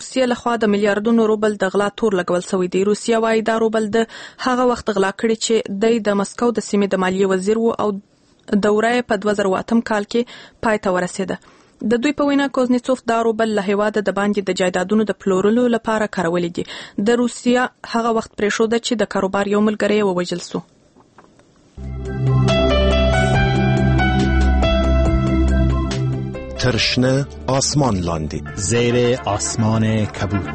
روسیې لخوا د میلیارډونو روبل د غلا تور لګول شوی دی. روسیه وايي دا روبل د هغه وخت غلا کړي چې د مسکو د سیمې د مالیې وزیر و او دوره په 2008 کال کې پای ته ورسېده. د دوی په وینا کوزنیڅوف دا روبل له هیواده د باندې د جایدادونو د پلورلو لپاره کارولې دي. د روسیه هغه وخت پرېښوده چې د کاروبار یو ملګری ووژل شو. ترشنه آسمان لاندې زیر آسمان کبود.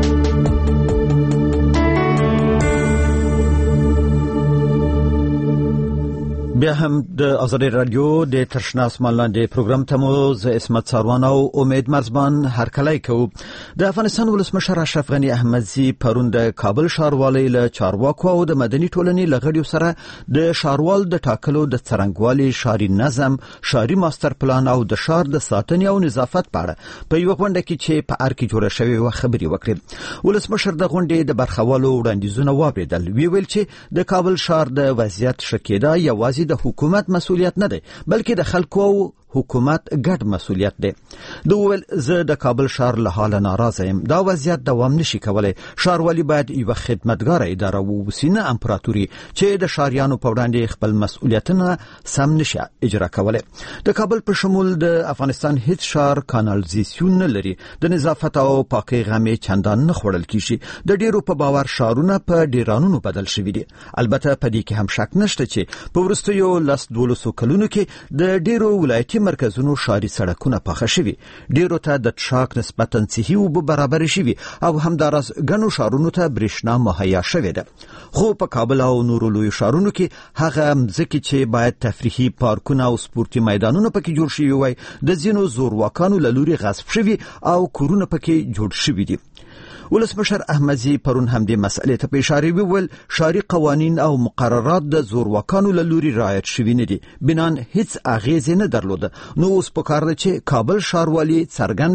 بیا هم د آزادی رادیو د ترشنه آسمان لاندې پروګرام ته مو ز اسمت ساروان او امید مرزبان هرکلی کوو. د افغانستان ولسمشر اشرف غنی احمدزي پرون د کابل ښاروالۍ له چارواکو او د مدني ټولنې له غړیو سره د ښاروال د ټاکلو د څرنګوالي ښاري نظم، ښاري ماستر پلان او د ښار د ساتنې او نظافت په اړه په یوه غونډه کې چې په ار کې جوړه شوې وه خبرې وکړې. ولسمشر د غونډې د برخوالو وړاندیزونه واورېدل. ویل چې د کابل ښار د وضعیت ښه کېدا یوازې د حکومت مسؤلیت نه دی، بلکې د خلکو او حکومت ګډ مسؤلیت دی. دوی زه د کابل ښار له حاله ناراضه یم. دا وضعیت دوام نشي کولای. ښاروالي باید یوه خدمتګاره اداره ووسي، نه امپراتوري چې د ښاریانو په وړاندې خپل مسؤلیتونه سم نشي اجرا کولای. د کابل په شمول د افغانستان هیڅ ښار کانالیزاسیون نه لري. د نظافت او پاکۍ غمې چندان نه خوړل کیږي. د ډیرو په باور ښارونه په ډیرانونو بدل شوي دي. البته په دې کې هم شک نشته چې په وروستیو 12 کلونو کې د ډیرو ولایتي مرکزونو ښاري سړکونه پاخه شوي. ډیرو ته د ټراک نسبتاً صحي اوبه برابر شوي او همداراز ګڼو ښارونو ته برېښنا مهیا شوې ده. خو په کابل او نورو لویو ښارونو کې هغه مځکې چې باید تفریحي پارکونه او سپورتي میدانونه پکې جوړ شوي وای د ځینو زورواکانو له لوري غصب شوي او کورونه پکې جوړ شوي دي. ولسمشر احمدزي پرون هم دې مسئلې ته په اشاره وویل ښاري قوانین او مقررات د زورواکانو له لوري رعایت شوي نه دي، بنان هیڅ اغیزه نه درلوده. نو اوس پکار ده چې کابل ښاروالي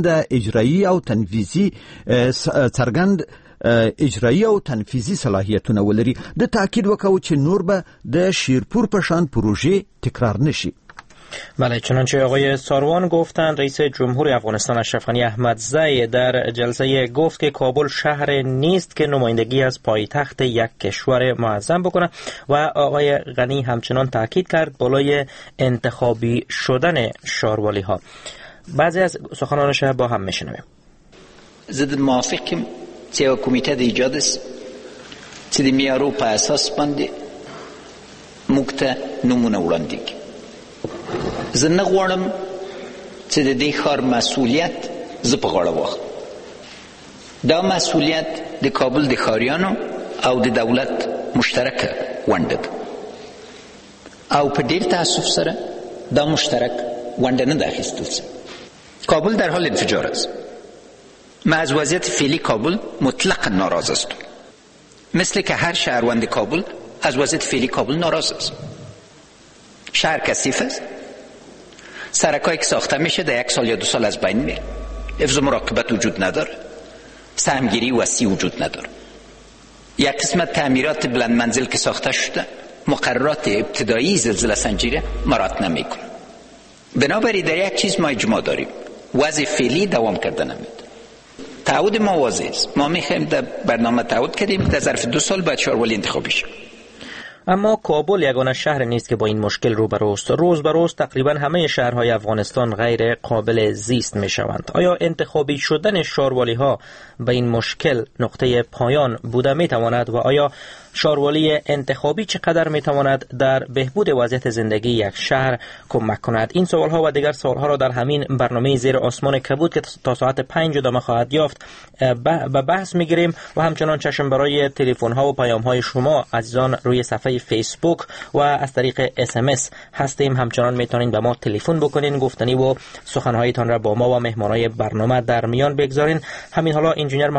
اجرایی او تنفیذي صلاحیتونه ولري. د تاکید وکاو چې نور به د شیرپور په شان پروژه تکرار نشي. بله، چنانچه آقای ساروان گفتند رئیس جمهور افغانستان اشرف غنی احمدزی در جلسه گفت که کابل شهر نیست که نمایندگی از پایتخت یک کشور معظم بکنه و آقای غنی همچنان تاکید کرد بالای انتخابی شدن ښاروالي ها. بعضی از سخنانش با هم میشنویم. زد موافقم چې کمیټه د ایجاد است چې د معیارو په اساس باندې موږ ته نمونه وړاندې کړي. زه نه غواړم چې د دې ښار مسؤلیت زه په غاړه واخلم. دا مسؤلیت د کابل د ښاریانو او د دولت مشترکه ونډه ده او په ډېر تاسف سره دا مشترک ونډه نه ده اخیستل شوې. کابل در حال انفجار است. من از وضعیت فعلی کابل مطلقا ناراض هستم، مثل که هر شهروند کابل از وضعیت فعلی کابل ناراض است. شهر کثیف است، سرکایی که ساخته میشه در 1 سال یا 2 سال از بین میره. حفظ و مراقبت وجود نداره، سهمگیری وسیع وجود نداره. یک قسمت تعمیرات بلند منزل که ساخته شده مقررات ابتدایی زلزله سنجی مراعات نمیکنه. بنابراین در یک چیز ما اجماع داریم، وضع فعلی دوام کرده نمیده. تعهد ما واضح است. ما میخوایم در برنامه تعهد کردیم در ظرف 2 سال باید ښاروالي انتخابی شه. اما کابل یگانه شهر نیست که با این مشکل روبروست. روز به روز تقریبا همه شهرهای افغانستان غیر قابل زیست می شوند. آیا انتخابی شدن ښاروالي ها به این مشکل نقطه پایان بوده می تواند و آیا ښاروالي انتخابی چقدر می تواند در بهبود وضعیت زندگی یک شهر کمک کند؟ این سوال ها و دیگر سوال ها را در همین برنامه زیر آسمان کبود که تا ساعت 5 ادامه خواهد یافت به بحث می گیریم و همچنان چشم برای تلفن ها و پیام های شما عزیزان روی صفحه فیسبوک و از طریق SMS هستیم. همچنان میتونین به ما تلفن بکنین، گفتنی و سخنهایتان را با ما و مهمانای برنامه در میان بگذارین. همین حالا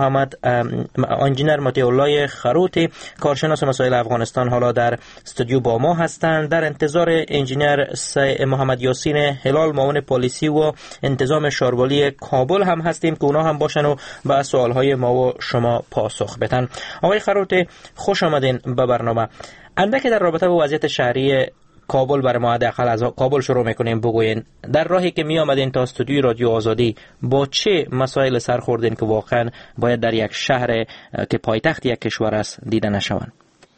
انجینر مطیع خروتی کارشناس مسائل افغانستان حالا در استودیو با ما هستند. در انتظار انجینر محمد یاسین هلال معاون پلیسی و انتظام ښاروالي کابل هم هستیم که اونا هم باشن و به سوالهای ما و شما پاسخ بدن. آقای خروتی خوش آمدین به برنامه. اندکی در رابطه با وضعیت شهری کابل برای ما، حداقل از کابل شروع میکنیم، بگوین در راهی که می آمدین تا استودیوی رادیو آزادی با چه مسائل سر خوردین که واقعا باید در یک شهر که پایتخت یک کشور است دیده نشوند؟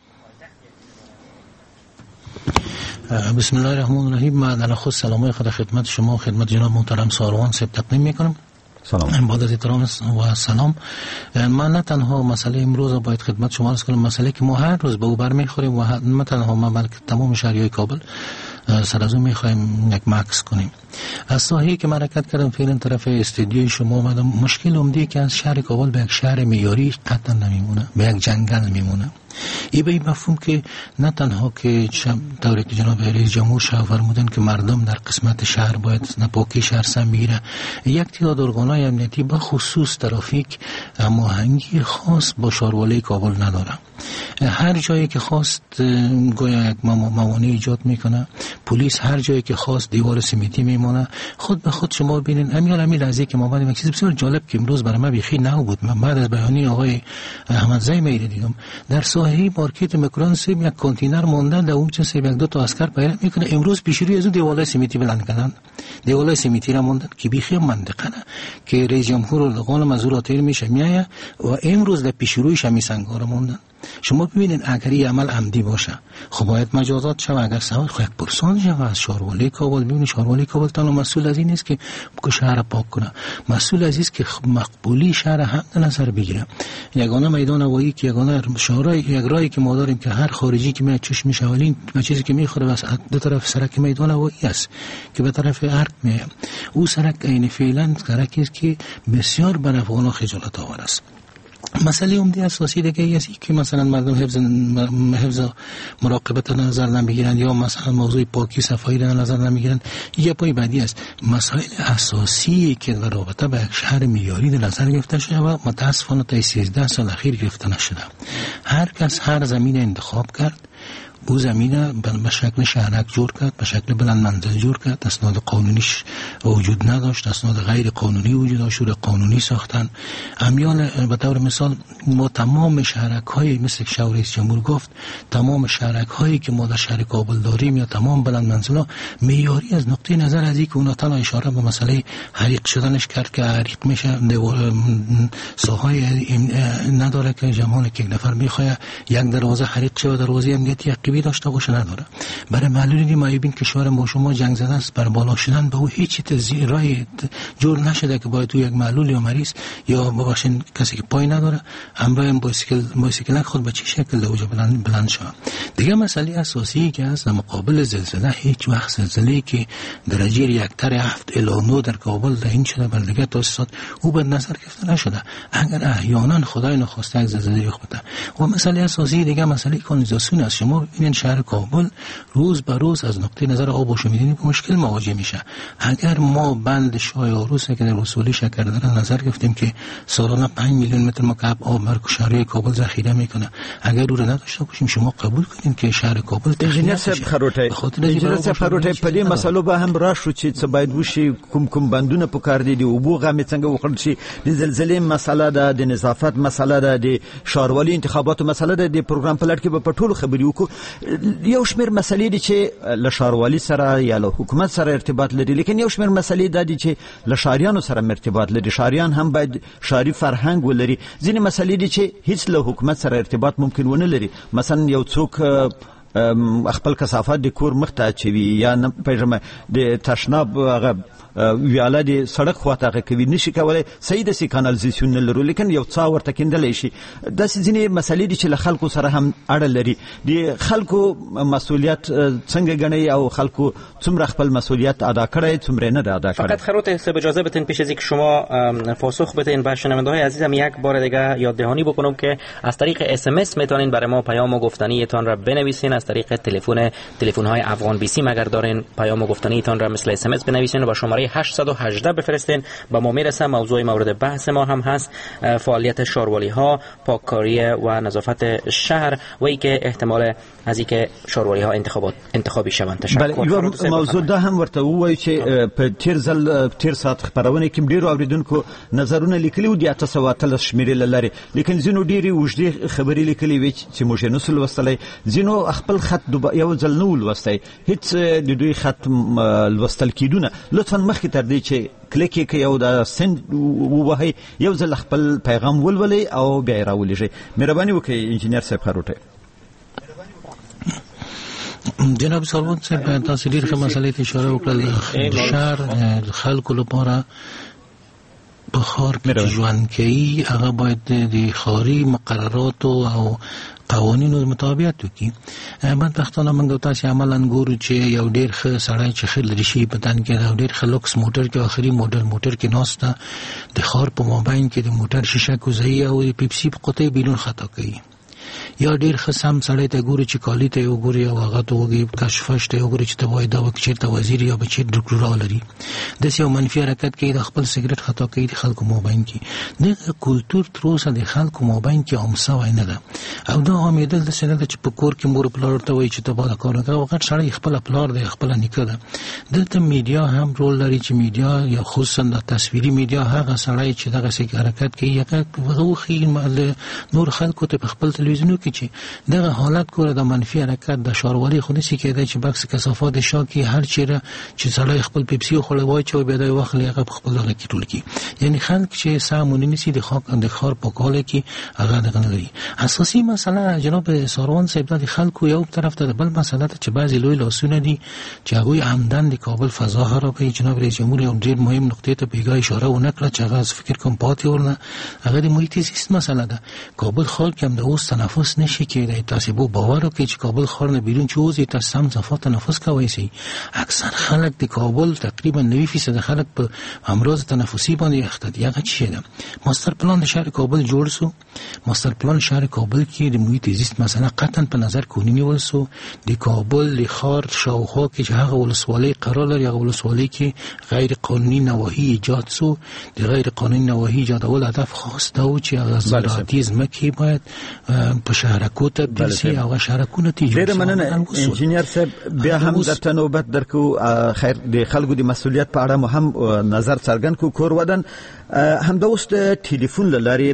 بسم الله الرحمن الرحیم. من در خود سلامای خود خدمت شما و خدمت جناب محترم ساروان صاحب تقدیم میکنم. سلام. بعد از احترام و سلام، من نه تنها مسئله امروز باید خدمت شما عرض کنم، مسئله که ما هر روز به او برمیخوریم و نه تنها ما بلکه تمام شهریای کابل سر از اون میخوایم یک مکس کنیم. از ساحه‌ای که من حرکت کردم فعلا طرف استودیوی شما اومدم، مشکل عمده که از شهر کابل به یک شهر معیاری قطعا نمیمونه، به یک جنگل میمونه. این به این مفهوم که نه تنها که طوری که جناب رئیس جمهور شاه فرمودن که مردم در قسمت شهر باید نپاکی شهر سم بگیره، یک تعداد ارگان‌های امنیتی به خصوص ترافیک هماهنگی خاص با شهروالی کابل نداره. هر جایی که خواست گویا یک موانع ایجاد میکنه، پلیس هر جایی که خواست دیوار سیمنتی میمونه. خود به خود شما ببینید همین لحظه که ما بعد یک چیز بسیار جالب که امروز برای من بیخی نو بود، من بعد از بیانیه آقای احمد زیمی دیدم در ساحه مارکت مکران یک کانتینر مونده، در اون چه یک دو تا عسکر پیدا میکنه. امروز پیشروی از اون دیوار سیمنتی بلند کردن، دیوار سیمنتی را موندن که بیخی منطقه نه که رئیس جمهور قول مزورات میشه میایه و امروز در پیشرویش همی سنگار موندن. شما ببینید اگر این عمل عمدی باشه خب باید مجازات شود. اگر سوال خب یک پرسان شود از شهروالی کابل. ببینید شهروالی کابل تنها مسئول از این نیست که شهر پاک کنه، مسئول از این است که مقبولی شهر هم در نظر بگیره. یگانه میدان هوایی که یگانه شهرهای یک راهی که ما داریم که هر خارجی که میاد چشم شوالین و چیزی که میخوره بس دو طرف سرک میدان هوایی است که به طرف ارک میاد. او سرک عین فعلا سرکی است که بسیار بر افغان‌ها خجالت آور است. مسئله عمده اساسی دیگه است که مثلا مردم حفظ مراقبت را نظر نمیگیرند یا مثلا موضوع پاکی صفایی را نظر نمیگیرند. یه پای بعدی است مسائل اساسی که در رابطه با یک شهر معیاری در نظر گرفته شده و متاسفانه تا 13 سال اخیر گرفته نشده. هر کس هر زمین انتخاب کرد، او زمینه به شکل شهرک جور کرد، به شکل بلند منزل جور کرد، اسناد قانونیش وجود نداشت، اسناد غیر قانونی وجود داشت، قانونی ساختن. امیال به طور مثال ما تمام شهرک های مثل که رئیس جمهور گفت، تمام شهرک هایی که ما در شهر کابل داریم یا تمام بلند منزلا معیاری از نقطه نظر از اینکه اونا تنها اشاره به مسئله حریق شدنش کرد که حریق میشه ساهای نداره که زمانی که یک نفر میخواد یک دروازه حریق شه و دروازه امنیتی عقبی داشته باشه نداره. برای معلولی مایبین کشور ما شما جنگ زده است، بر بالا شدن به او هیچ رای جور نشده که باید تو یک معلول یا مریض یا ببخشید کسی که پای نداره همراه بایسیکل خود به چه شکل دوجا بلند شود. دیگه مسئله اساسی که است در مقابل زلزله، هیچ وقت زلزله‌ای که درجه ریاکتور 7 الی 9 در کابل تعیین شده بر دیگه تاسیسات او به نظر گرفته نشده. اگر احیانا خدای نخواسته یک زلزله رخ بده. و مسئله اساسی دیگه مسئله کانالیزاسیون است. شما ببینید شهر کابل روز به روز از نقطه نظر آب و شومیدنی با مشکل مواجه میشه. اگر ما بند شاه آروس که در رسولی شکردره نظر گرفتیم که سالانه 5 میلیون متر مکعب آب بر شهر کابل ذخیره میکنه، اگر او را نداشته باشیم شما قبول کنین که شهر کابل انجینر صاحب خروټی په دې مسلو به هم راشو چې څه باید وشي، کوم بندونه پکار دي، او بو غمه څنګه وکړل شي، د زلزلې مسله ده، د نظافت مسله ده، د شهروالي انتخاباتو مسله ده. د پروګرام په لړ کې به په ټولو خبرې وکړو. یو شمېر مسلې دي چې له شهروالي سره یا له حکومت سره ارتباط لري، لیکن یو شمېر مسلې ده چې له شهریانو سره ارتباط لري. شهریان هم باید شهري فرهنګ ولري. ځینې مسلې دي چې هیڅ له حکومت سره ارتباط ممکن ونه لري. مثلا یو څوک خپل کثافات د کور مخ ته اچوي یا نه پېژنه د تشناب هغه ویاله د سړک خواته هغه کوي، نشي کولای صحیح داسې کانالیزاسیون نه لرو، لیکن یو څا ورته کیندلی شي. داسې ځینې مسلې دي چې له خلکو سره هم اړه لري. د خلکو مسئولیت څنګه ګڼئ او خلکو څومره خپل مسئولیت ادا کړی څومره نه ادا کړی؟ فقط خروت صاحب اجازه بدین پیش از اینکه شما پاسخ بدین به شنونده‌های عزیزم یک بار دیگه یاددهانی بکنم که از طریق اس ام اس میتونین برای ما پیام و گفتنی تان را بنویسین. از طریق تلفن‌های افغان بی سی اگر دارین پیام و گفتنی تان را مثل اس ام اس بنویسین و با شماره 818 بفرستین. با ما میرسه. موضوع مورد بحث ما هم هست فعالیت شهروالی ها، پاککاری و نظافت شهر و ای که احتمال از ای که شهروالی ها انتخابی شوند. بله، موضوع ده هم ورته وایي چې په تیر ساعت خبرونه کې ډیرو اوریدونکو نظرونه لیکلي و دي 813 شمیرې لري، لیکن زینو ډیری وجدي خبرې لیکلي وي چې موږ نه سول وصلې. زینو خپل خط یو ځل نو لوستي هیڅ د دوی خط لوستل کیدونه لطفا مخکې تر دې چې کلیک کې یو د سند ووهي یو ځل خپل پیغام ولولي او بیا راولېږي. مهرباني وکړئ انجینر صاحب خروټه. جناب سروان صاحب تاسو ډېر ښه مسلې ته اشاره وکړه. شهر خلکو لپاره په ښار کې ژوند کوي هغه باید د ښاري مقرراتو او قوانینو مطابقت وکړي. بدبختانه موږ تاسو عملاً ګورو چې یو ډېر ښه سړی چې ښه لري شي په تن کې یو ډېر ښه لوکس موټر کې آخري موډل موټر کې ناسته د ښار په مابین کې د موټر شیشه کوزوي او د پیپسي په قطۍ بیرون خطا کوي. یا ډیر خصم سړی ته ګوري چې کالی ته یو ګوري او هغه ته وګي کشفش ته یو ګوري چې ته وای دا وکړي ته وزیر یا بچی ډاکټر لري د یو منفي حرکت کوي د خپل سیګریټ خطا کوي د خلکو مابین کې د کلچر تر اوسه د خلکو مابین کې عامه وای نه ده او دا امیدل د سند چې په کور کې مور پلار ته وای چې ته باید کار وکړې وخت سړی خپل پلار دی خپل نیکه ده. دلته میډیا هم رول لري چې میډیا یا خصوصا د تصویري میډیا هغه سړی چې دغه سي حرکت کوي هغه خو نور خلکو ته خپل تلویزیون کې چې دغه حالت کوله د منفي حرکت د شاروالي خو نشي کېدای چې بکس کثافات شاکي هر چیرې چې سړی خپل پیپسي خو لوي چې به د وخت لغه خپل دغه کې ټول کی یعنی خلک چې سامونی نشي د خاک د خار په کاله کې هغه دغه لري. اساسي مسله جناب ساروان صاحب د خلکو یو طرف ته بل مسله ته چې بعضی لوی لاسونه دي چې هغه عمدن د کابل فضا خرابوي. جناب رئیس جمهور یو ډېر مهم نقطه ته پیګا اشاره ونکړه چې هغه فکر کوم پاتې ورنه هغه د محیط زیست مسله ده. کابل خلک هم د اوس تنفس نشي کېدای. تاسو به باور وکړئ چې کابل ښار نه بیرون چوزي تاسو سم صفه تنفس کوي سي. اکثر خلک د کابل تقریبا 90% خلک په امراض تنفسي باندې اخته دي. هغه څه ده ماستر پلان د شهر کابل جوړ سو. ماستر پلان شهر کابل کې د محیط زیست مسله قطعا په نظر کې نیول سو. د کابل د ښار شاوخوا کې چې هغه ولسوالۍ قرار لري هغه ولسوالۍ کې غیر قانوني نواحي ایجاد سو. د غیر قانوني نواحي ایجادول هدف خاص دا و چې هغه زراعتي ځمکې باید په شهرکو تبدیل شي او شهرکونه تیجوړ شي. ډېر مننه انجینر صاحب. بیا هم درته نوبت درکو خیر د خلکو د مسؤلیت په اړه هم نظر څرګند کو. کور ودان هم د اوس د ټلیفون لاري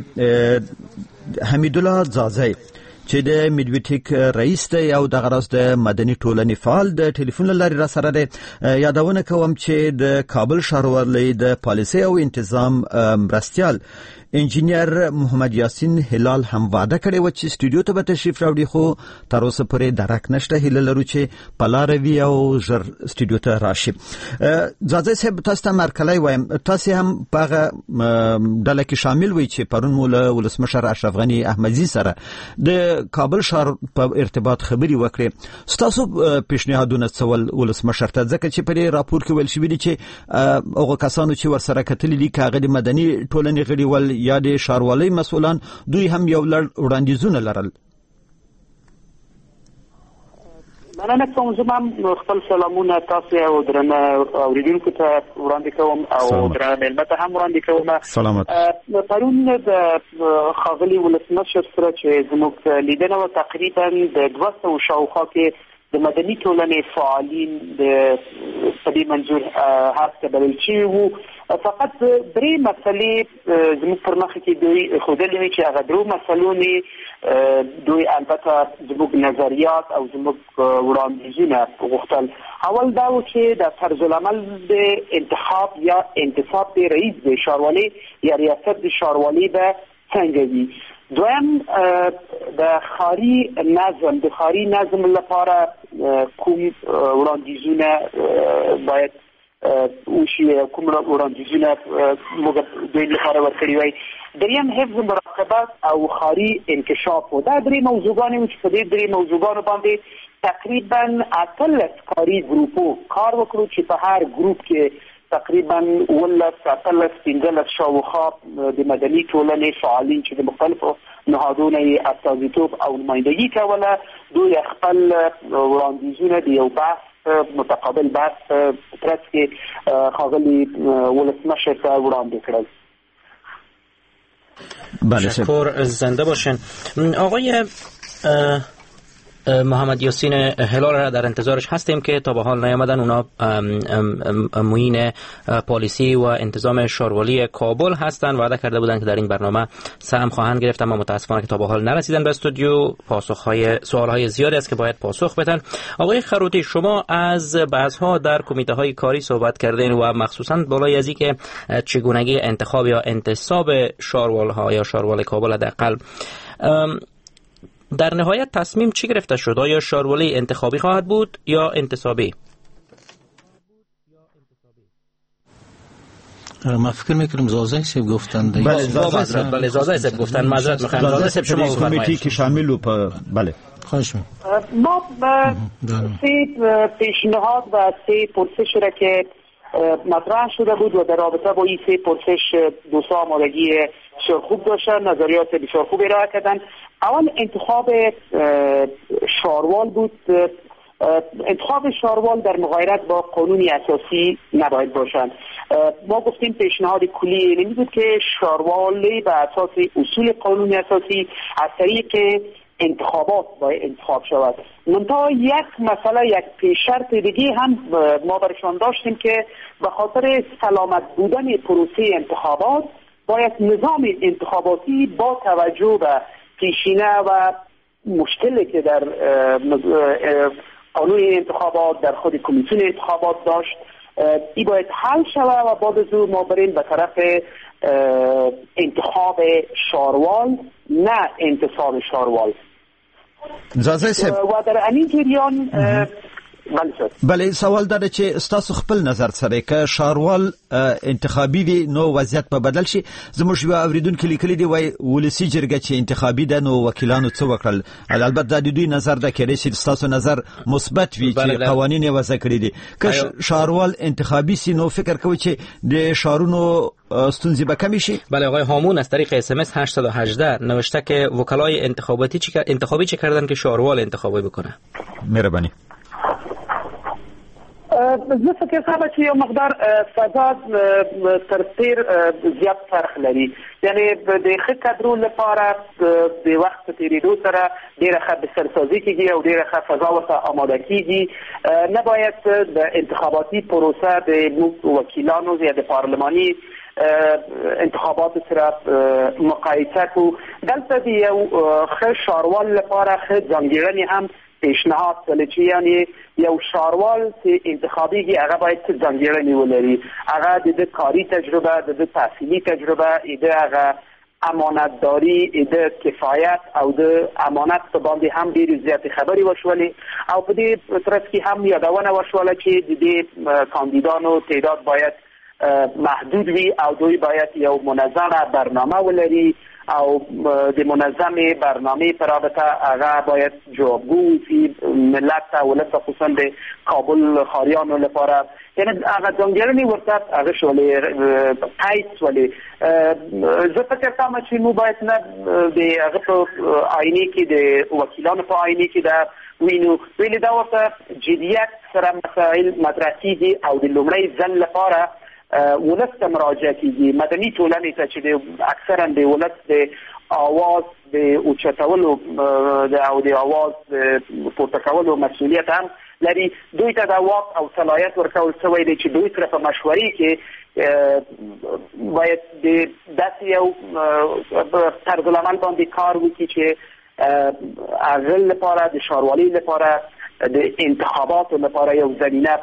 حمید الله زازای چې د میډویټیک رئیس دی او د غرض د مدني ټولنې فعال د ټلیفون لاري را سره دی. یادونه کوم چې د کابل ښاروالۍ د پالیسي او انتظام مرستیال انجینر محمد یاسین هلال هم وعده کړې و چې سټوډیو ته به تشریف راوړي خو تر اوسه پورې درک نشته. هیله لرو چې پلاروي او ژر سټوډیو ته راشي. زازای صاحب تاسو ته مرکلای وایم تاسو هم په ډله کې شامل وي چې پرون مول ولسمشر اشرف غنی احمدزي سره د کابل ښار په ارتباط خبري وکړي. تاسو پیشنهادونه څول ولسمشر ته ځکه چې په راپور کې ویل شوی دی چې هغه کسانو چې ورسره کتلي دي کاغه د مدني ټولنې غړي ول یا د ښاروالۍ مسؤلان دوی هم یو لړ وړاندیزونه لرل. مننه کوم زما خپل سلامونه تاسو او درنه اوریدونکو ته وړاندې کوم او درنه ملمه ته هم وړاندې کوم. سلامت. پرون د خاغلی ولسمشر سره چې زموږ لیدنه و تقریبا د 200 شاوخوا کې د مدني ټولنې فعالین د په دې منظور هڅه بلل شوي وو. فقط درې مسلې زموږ پر مخ کې دوی ښودلې وي چې هغه درو مسلو نه دوی البته زموږ نظریات او زموږ وړاندیزونه غوښتل. اول دا و چې د طرز العمل د انتخاب یا انتصاب د رئیس د ښاروالۍ یا ریاست د ښاروالۍ به څنګه وي. دویم د ښاري نظم لپاره کوم وړاندیزونه باید وشي کوم وړاندیزونه موږ دوی لپاره ورکړي وای. دریم حفظ مراقبت او ښاري انکشاف و. دا درې موضوعګانې وو چې په دې درې موضوعګانو باندې تقریبا 18 کاري ګروپو کار وکړو چې په هر ګروپ کې تقریبا 15 شاوخوا د مدني ټولنې فعالین چې د مختلفو نهادونو یې استازیتوب او نمایندګي کوله دوی خپل وړاندیزونه د یو بحث متقابل بحث پرس کې خاغلی ولسمشر ته وړاندې کړل. بله شکر زنده باشن. آقای محمد یاسین هلال را در انتظارش هستیم که تا به حال نیامدن. اونا معین پالیسی و انتظام شاروالی کابل هستند. وعده کرده بودند که در این برنامه سهم خواهند گرفت، اما متاسفانه که تا به حال نرسیدن به استودیو. سوالهای زیادی است که باید پاسخ بدن. آقای خروتی، شما از بحث‌ها در کمیته‌های کاری صحبت کردین و مخصوصاً بالای از اینکه چگونگی انتخاب یا انتصاب شاروال‌ها یا شاروال کابل حداقل، در نهایت تصمیم چی گرفته شد؟ آیا شاروالی انتخابی خواهد بود یا انتصابی؟ ما فکر می‌کنم زازای سیب گفتن. بله زازای سیب گفتن. معذرت می‌خوام. زازای سیب شما کمیتی که شامل و بله. خواهش ما سه پیشنهاد و سه پرسش را که مطرح شده بود و در رابطه با این سه پرسش دوستا آمادگی بسیار خوب داشتن، نظریات بسیار خوب ارائه کردن. اول انتخاب شاروال بود. انتخاب شاروال در مغایرت با قانون اساسی نباید باشند. ما گفتیم پیشنهاد کلی نمی بود که شاروال به اساس اصول قانون اساسی از طریق انتخابات باید انتخاب شود. منتها یک مسئله، یک پیش‌شرط دیگه هم ما برشان داشتیم که به خاطر سلامت بودن پروسه انتخابات باید نظام انتخاباتی با توجه به پیشینه و مشکلی که در قانون انتخابات در خود کمیسیون انتخابات داشت این باید حل شود و بعد از او ما بریم به طرف انتخاب شاروال نه انتصاب شاروال. و در این جریان بله سوال داره چې ستاسو خپل نظر سره که شاروال انتخابي وي نو وضعیت په بدل شي. زموږ یو اوریدونکو لیکلي دی وای ولسی جرګه چې انتخابي ده نو وکیلانو څه وکړل. البته د دوی نظر ده کېږي چې ستاسو نظر مثبت وي چې قوانین یې وضع کړی دي. که شاروال انتخابي سي نو فکر کوي چې د شارونو ستونزې به کمی شي. بله آقای هامون از طریق SMS 818 نوشته که وکلای انتخابی چه کردن که شاروال انتخابی بکنه. مهربانی. زه فکر کوم چې یو مقدار فضا تر تیر زیات فرق لري. یعنی د ښه کادرو لپاره د وخت په تېرېدو سره ډېره ښه بسترسازي کېږي او ډېره ښه فضا ورته آماده کېږي. نباید د انتخاباتي پروسه د وکیلانو یا د پارلماني انتخابات سره مقایسه کو. دلته د یو ښه شاروال لپاره ښه ځانګړنې هم پیشنهاد کړل چې یعنی یو شاروال چې انتخابي هغه باید څه ځانګړنې ولري. هغه د کاری تجربه، د تحصیلي تجربه، هغه امانتداري، د کفایت او د امانت په باندې هم ډېرې زیاتې خبرې وشولې او په دې ترڅ کې هم یادونه وشوله چې د دې کاندیدانو تعداد باید محدود وي او دوی باید یو منظمه برنامه ولري او د منظمه برنامه پر رابطه هغه باید جوابگو وي ملت ته ولس خصوصا د کابل خاریانو لپاره. یعنی هغه ځانګړنې ورته هغه شولې قیس ولې زه فکر کوم چې مو باید نه د هغه په آینه کې د وکیلانو په آینه کې دا وینو ویلې دا ورته جدیت سره مسائل مطرح کیږي او د لومړی ځل لپاره ولس ته مراجعه کیږي. مدني ټولنې ته چې اکثرا د ولس د آواز د اوچتولو او د آواز پورته کولو مسؤلیت هم لري. دوی ته د واک او صلاحیت ورکول شوی دی چې دوی سره په مشورې کې باید د داسې یو طرز العمل باندې کار وکړي چې هغه لپاره د شاروالۍ لپاره د انتخاباتو لپاره یو زمینه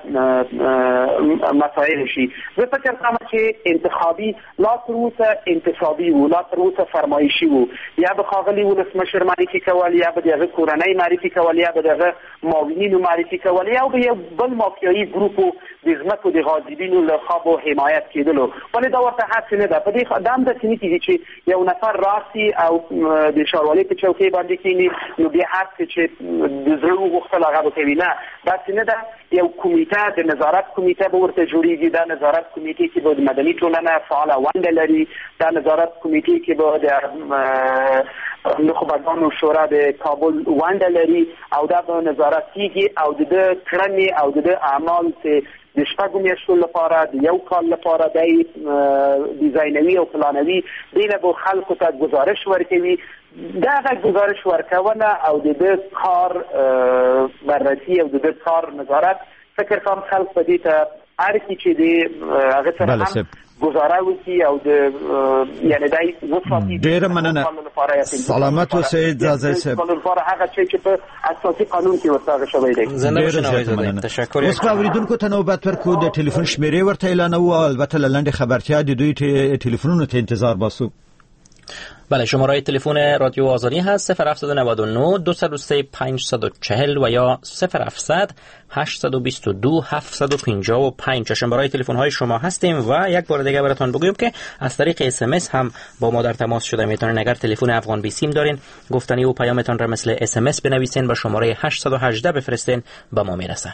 مسائل شي. زه فکر کوم چې انتخابي لا تر اوسه انتصابي و، لا تر اوسه فرمایشي و. یا به ښاغلي ولسمشر معرفي کول، یا به د هغه کورنۍ معرفي کول، یا به د هغه معاونینو معرفي کول، یا به یو بل مافیایي ګروپو د ځمکو د غاصبینو له خوا حمایت کېدلو. ولې دا ورته هڅې نه ده. په دې دا هم داسې نه کېږي چې یو نفر راسي او د شاروالۍ په چوکۍ باندې کښېني نو بیا هر څه چې د زړه وغوښتل هغه به کوي. نه داسې نه ده. یو کمیته د نظارت کمیته به ورته جوړیږي. دا نظارت کمیټې کې به د مدني ټولنه فعاله ونډه لري. دا نظارت کمیټې کې به د نخبگانو شورا د کابل ونډه لري او دا به نظارت کیږي او د کړنې او د اعمال چې د شپږو میاشتو لپاره د یو کال لپاره دی ډیزاینوي او پلانوي دی نه به خلکو ته گزارش ورکوي. دغه گزارش ورکونه او د دې کار بررسي او د دې کار نظارت فکر کوم خلک په دې ته اړتیا چې دی هغه سره هم گزاره وکړي او د یعنی دای وفاقي ډېر مننه. سلامت اوسئ اجازه صاحب. لپاره هغه چې په اساسي قانون کې ورته شوی دی. ډېر تشکر. اوس اوریدونکو ته نوبت ورکو د ټلیفون شمیرې ورته اعلانوو او البته لنډه خبرتیا د دوی ټلیفونونو ته انتظار باسو. بله، شماره تلفن رادیو آزادی هست 0799 203 540 و یا 0700 822 755. شماره تلفن های شما هستیم و یک بار دیگه براتون بگویم که از طریق SMS هم با ما در تماس شده میتونین. اگر تلفن افغان بیسیم دارین گفتنی و پیامتون را مثل SMS بنویسین و شماره 818 بفرستین به ما میرسه.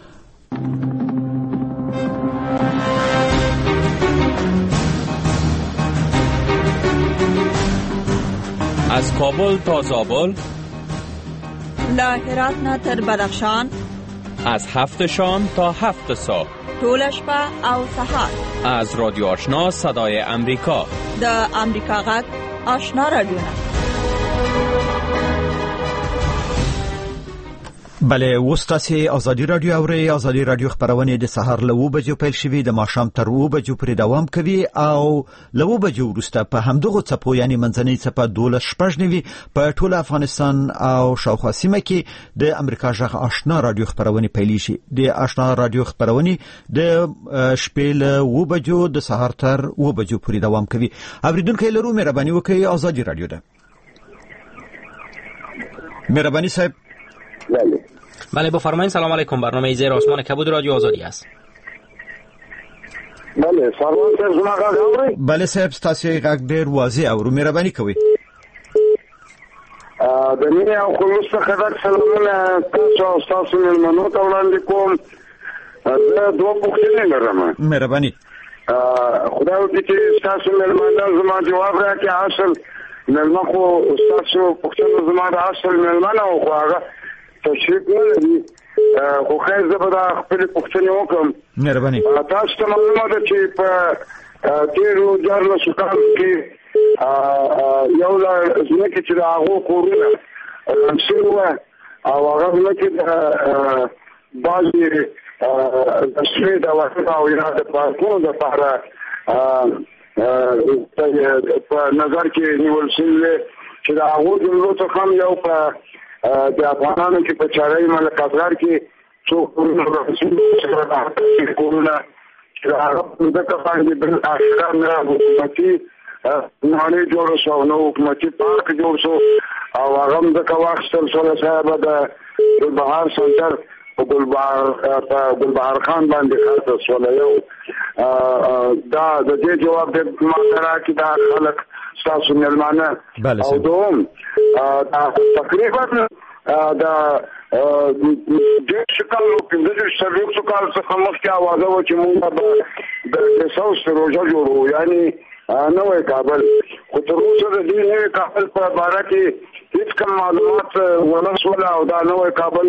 از کابل تا زابل، له هرات نه تر بدخشان، از 7 شام تا 7 صبح، ټول شپه او سهار. از رادیو آشنا صدای امریکا، د امریکا غږ آشنا رادیو. بله، اوس تاسې ازادي رادیو اورئ. ازادي رادیو خپرونې د سهار له 9 بجو پیل شوي د ماښام تر 9 بجو پورې دوام کوي او له 9 بجو وروسته په همدغو څپو یعنی منځنۍ څپه 12:09 په ټول افغانستان او شاوخوا سیمه کې د امریکا غږ آشنا رادیو خپرونې پیلیږي. د آشنا رادیو خپرونې د شپې له 9 بجو د سهار تر 9 بجو پورې دوام کوي. اوریدونکو لرو مهرباني وکړئ، ازادي رادیو ده. مهرباني صاحب. بله بفرمایید. سلام علیکم. برنامه زیر آسمان کبود رادیو آزادی است. بله سلام صاحب، زما غږ اورئ؟ بله صاحب، تاسو غږ ډېر واضح اورو. مهرباني کوئ. د مینې او خلوص څخه ډک سلامونه تاسو او ستاسو مېلمنو ته وړاندې کوم. زه دوه پوښتنې لرم. مهرباني. خدای وکړي چې ستاسو مېلمانه زما جواب راکړي. اصل مېلمه خو ستاسو پوښتنه زما د اصل مېلمه نه و، خو هغه تشریف نه لري. خو خیر زه به دا خپلې پوښتنې وکړم. مهرباني. تاسو ته معلومه ده چې په تېرو 14 کالو کې یو ځمکې چې د هغو کورونه رنګ شوي وه او هغه ځمکې د بعضې د شوې د وطن او یا د پارکونو دپاره په نظر کې نیول شوي وې چې د هغو جملو څخه هم یو په د افغانانو کې په چارهي ملکاتګر کې څو کورونه کورونه چې د هغه په ځمکه باندې بالاخره نه حکومتي نړۍ جوړه شوه او نه حکومتي پارک جوړ شو او هغه ځمکه واخیستل شوله. صاحبه د ګلبهار سنټر په ګلبهار خان باندې خاصه شوله. یو دا د دې جواب د ما ته راکړي دا خلک ستاسو مېلمانه. او دوم تقریبا د 10 کالو 15 کال څخه مخکې اوازه وه چې موږ به د ساوث روژه جوړو، یعنی نوی کابل. خو تر اوسه د دې نوی کابل په باره کې هیڅ کوم معلومات ونه شوله او دا نوی کابل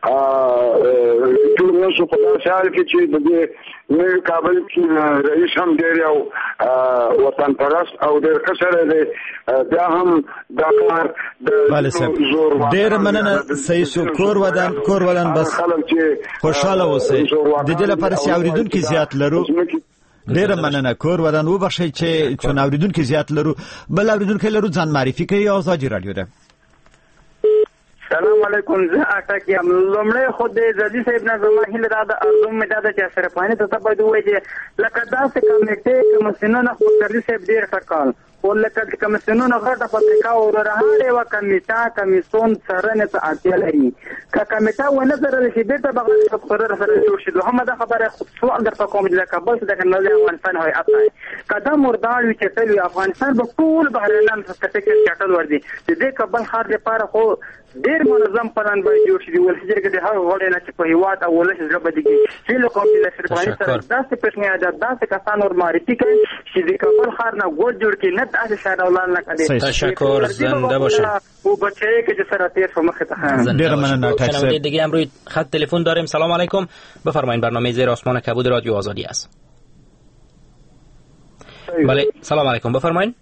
جوړ نه شو. په داسې حال کې چې د دې نوی کابل کې رئیس هم ډېر یو وطن پرست او ډېر ښه سړی دی. بیا هم دا کار ډېره مننه. صحیح شو. کور ودان بس خوشحاله اوسئ. د دې لپاره چې اورېدونکي زیات لرو. ډېره مننه. کور ودان وبخښئ چې چون اورېدونکي زیات لرو. بل اورېدونکی لرو، ځان معرفي کوي. ازادي رادیو ده. سلام علیکم. زه اټک یم. لومړی خو د زدي صاحب نه زما هیله دا ده، ارزو مې دا ده چې اشرفاني ته باید ووایي چې لکه داسې کمیټې کمیسیونونه خو زدي صاحب ډېر ښه کال خو لکه کمیسیونونه غټه پتریکا وروره هر یوه کمیسیون څارنې ته اړتیا لري. که کمیټه ونه څارل شي بېرته به غټ مقرر سره جوړ شي. دوهمه دا خبره سوال درته کوم چې د کابل څخه د نړۍ افغانستان هیات دی که دا مردار وي چټل وي افغانستان به ټول بهرنیان ته ټکټ چټل ورځي. د دې کابل ښار لپاره خو ډېر منظم پلان باید جوړ شي. د ولسي جرګې د هغه غړي نه چې په هېواد او ولس زړه بدېږي هیله کوم چې له اشرف غني سره داسې پیشنهادات داسې کسان ور معرفي کړي چې د کابل ښار نه ګوټ جوړ کړي، نه از شهر اولان نکدی. تشکر، زنده باشین. او بچه‌ای که جسر تیر شما خطا. دیر من شنونده دیگه هم روی خط تلفن داریم. سلام علیکم، بفرمایید. برنامه زیر آسمان کبود رادیو آزادی است. بله سلام علیکم، بفرمایید.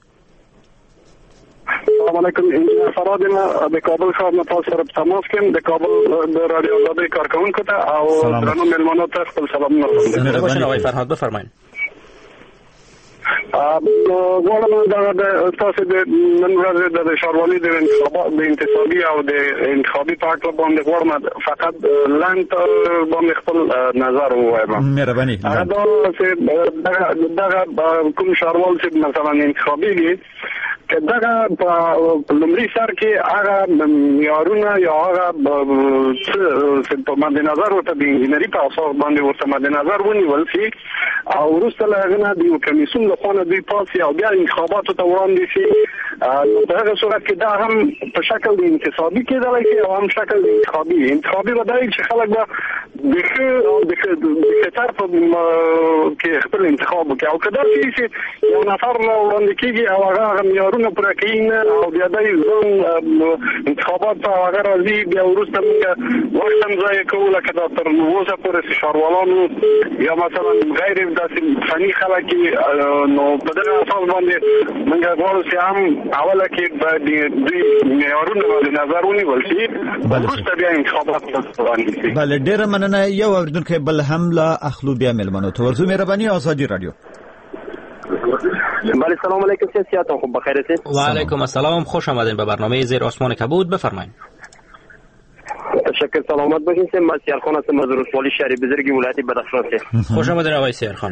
سلام علیکم، انجینر فراد ما به کابل ښار نه تاسو سره تماس کوم. د کابل د رادیو آزادي کارکونکو ته او درنو مېلمنو ته خپل سلامونه زنده باشین. آقای فرهاد بفرمایید. غواړم د تاسو د نن ورځې د ښاروالۍ د انتصابي او د انتخابي پاک باندې غواړم فقط لاند باندې خپل نظر ووایم. مهرباني. دا کوم ښاروال چې مثلا انتخابي که دغه په لومړي سر کې هغه معیارونه یا هغه څه په مد نظر ورته د انجینري په اساس باندې ورته مد نظر ونیول شي او وروسته له هغه نه د یو کمیسیون لخوا دوی پاس او بیا انتخاباتو ته وړاندې شي. په هغه صورت کې دا هم په شکل د انتصابي کېدلی شي او هم شکل د انتخابي به دا چې خلک به د خطر په کې خپل انتخاب وکړي او که داسې چې یو نفر وړاندې کېږي او هغه معیارونه پوره کوي او بیا د انتخابات په هغه راځي بیا وروسته موږ وخت هم ضایع کوو لکه دا تر اوسه پورې ښاروالانو یا مثلا غیر داسې فني خلک نو په دغه اساس باندې موږ غواړو چې هم اوله کې دوی معیارونه باندې نظر ونیول شي وروسته بیا انتخابات وړاندې شي. بله ډېره مننه. یو اورېدونکی بل هم له اخلو بیا مېلمنو ته ورځو. مهرباني آزادي رادیو. بله سلام علیکم، سیادتان خوب بخیر هستید؟ و علیکم السلام، خوش آمدین به برنامه زیر آسمان کبود. بفرمایید. تشکر، سلامت باشین. من سیارخان هستم از ولسوالی شهر بزرگ ولایت بدخشان. خوش آمدین آقای سیارخان.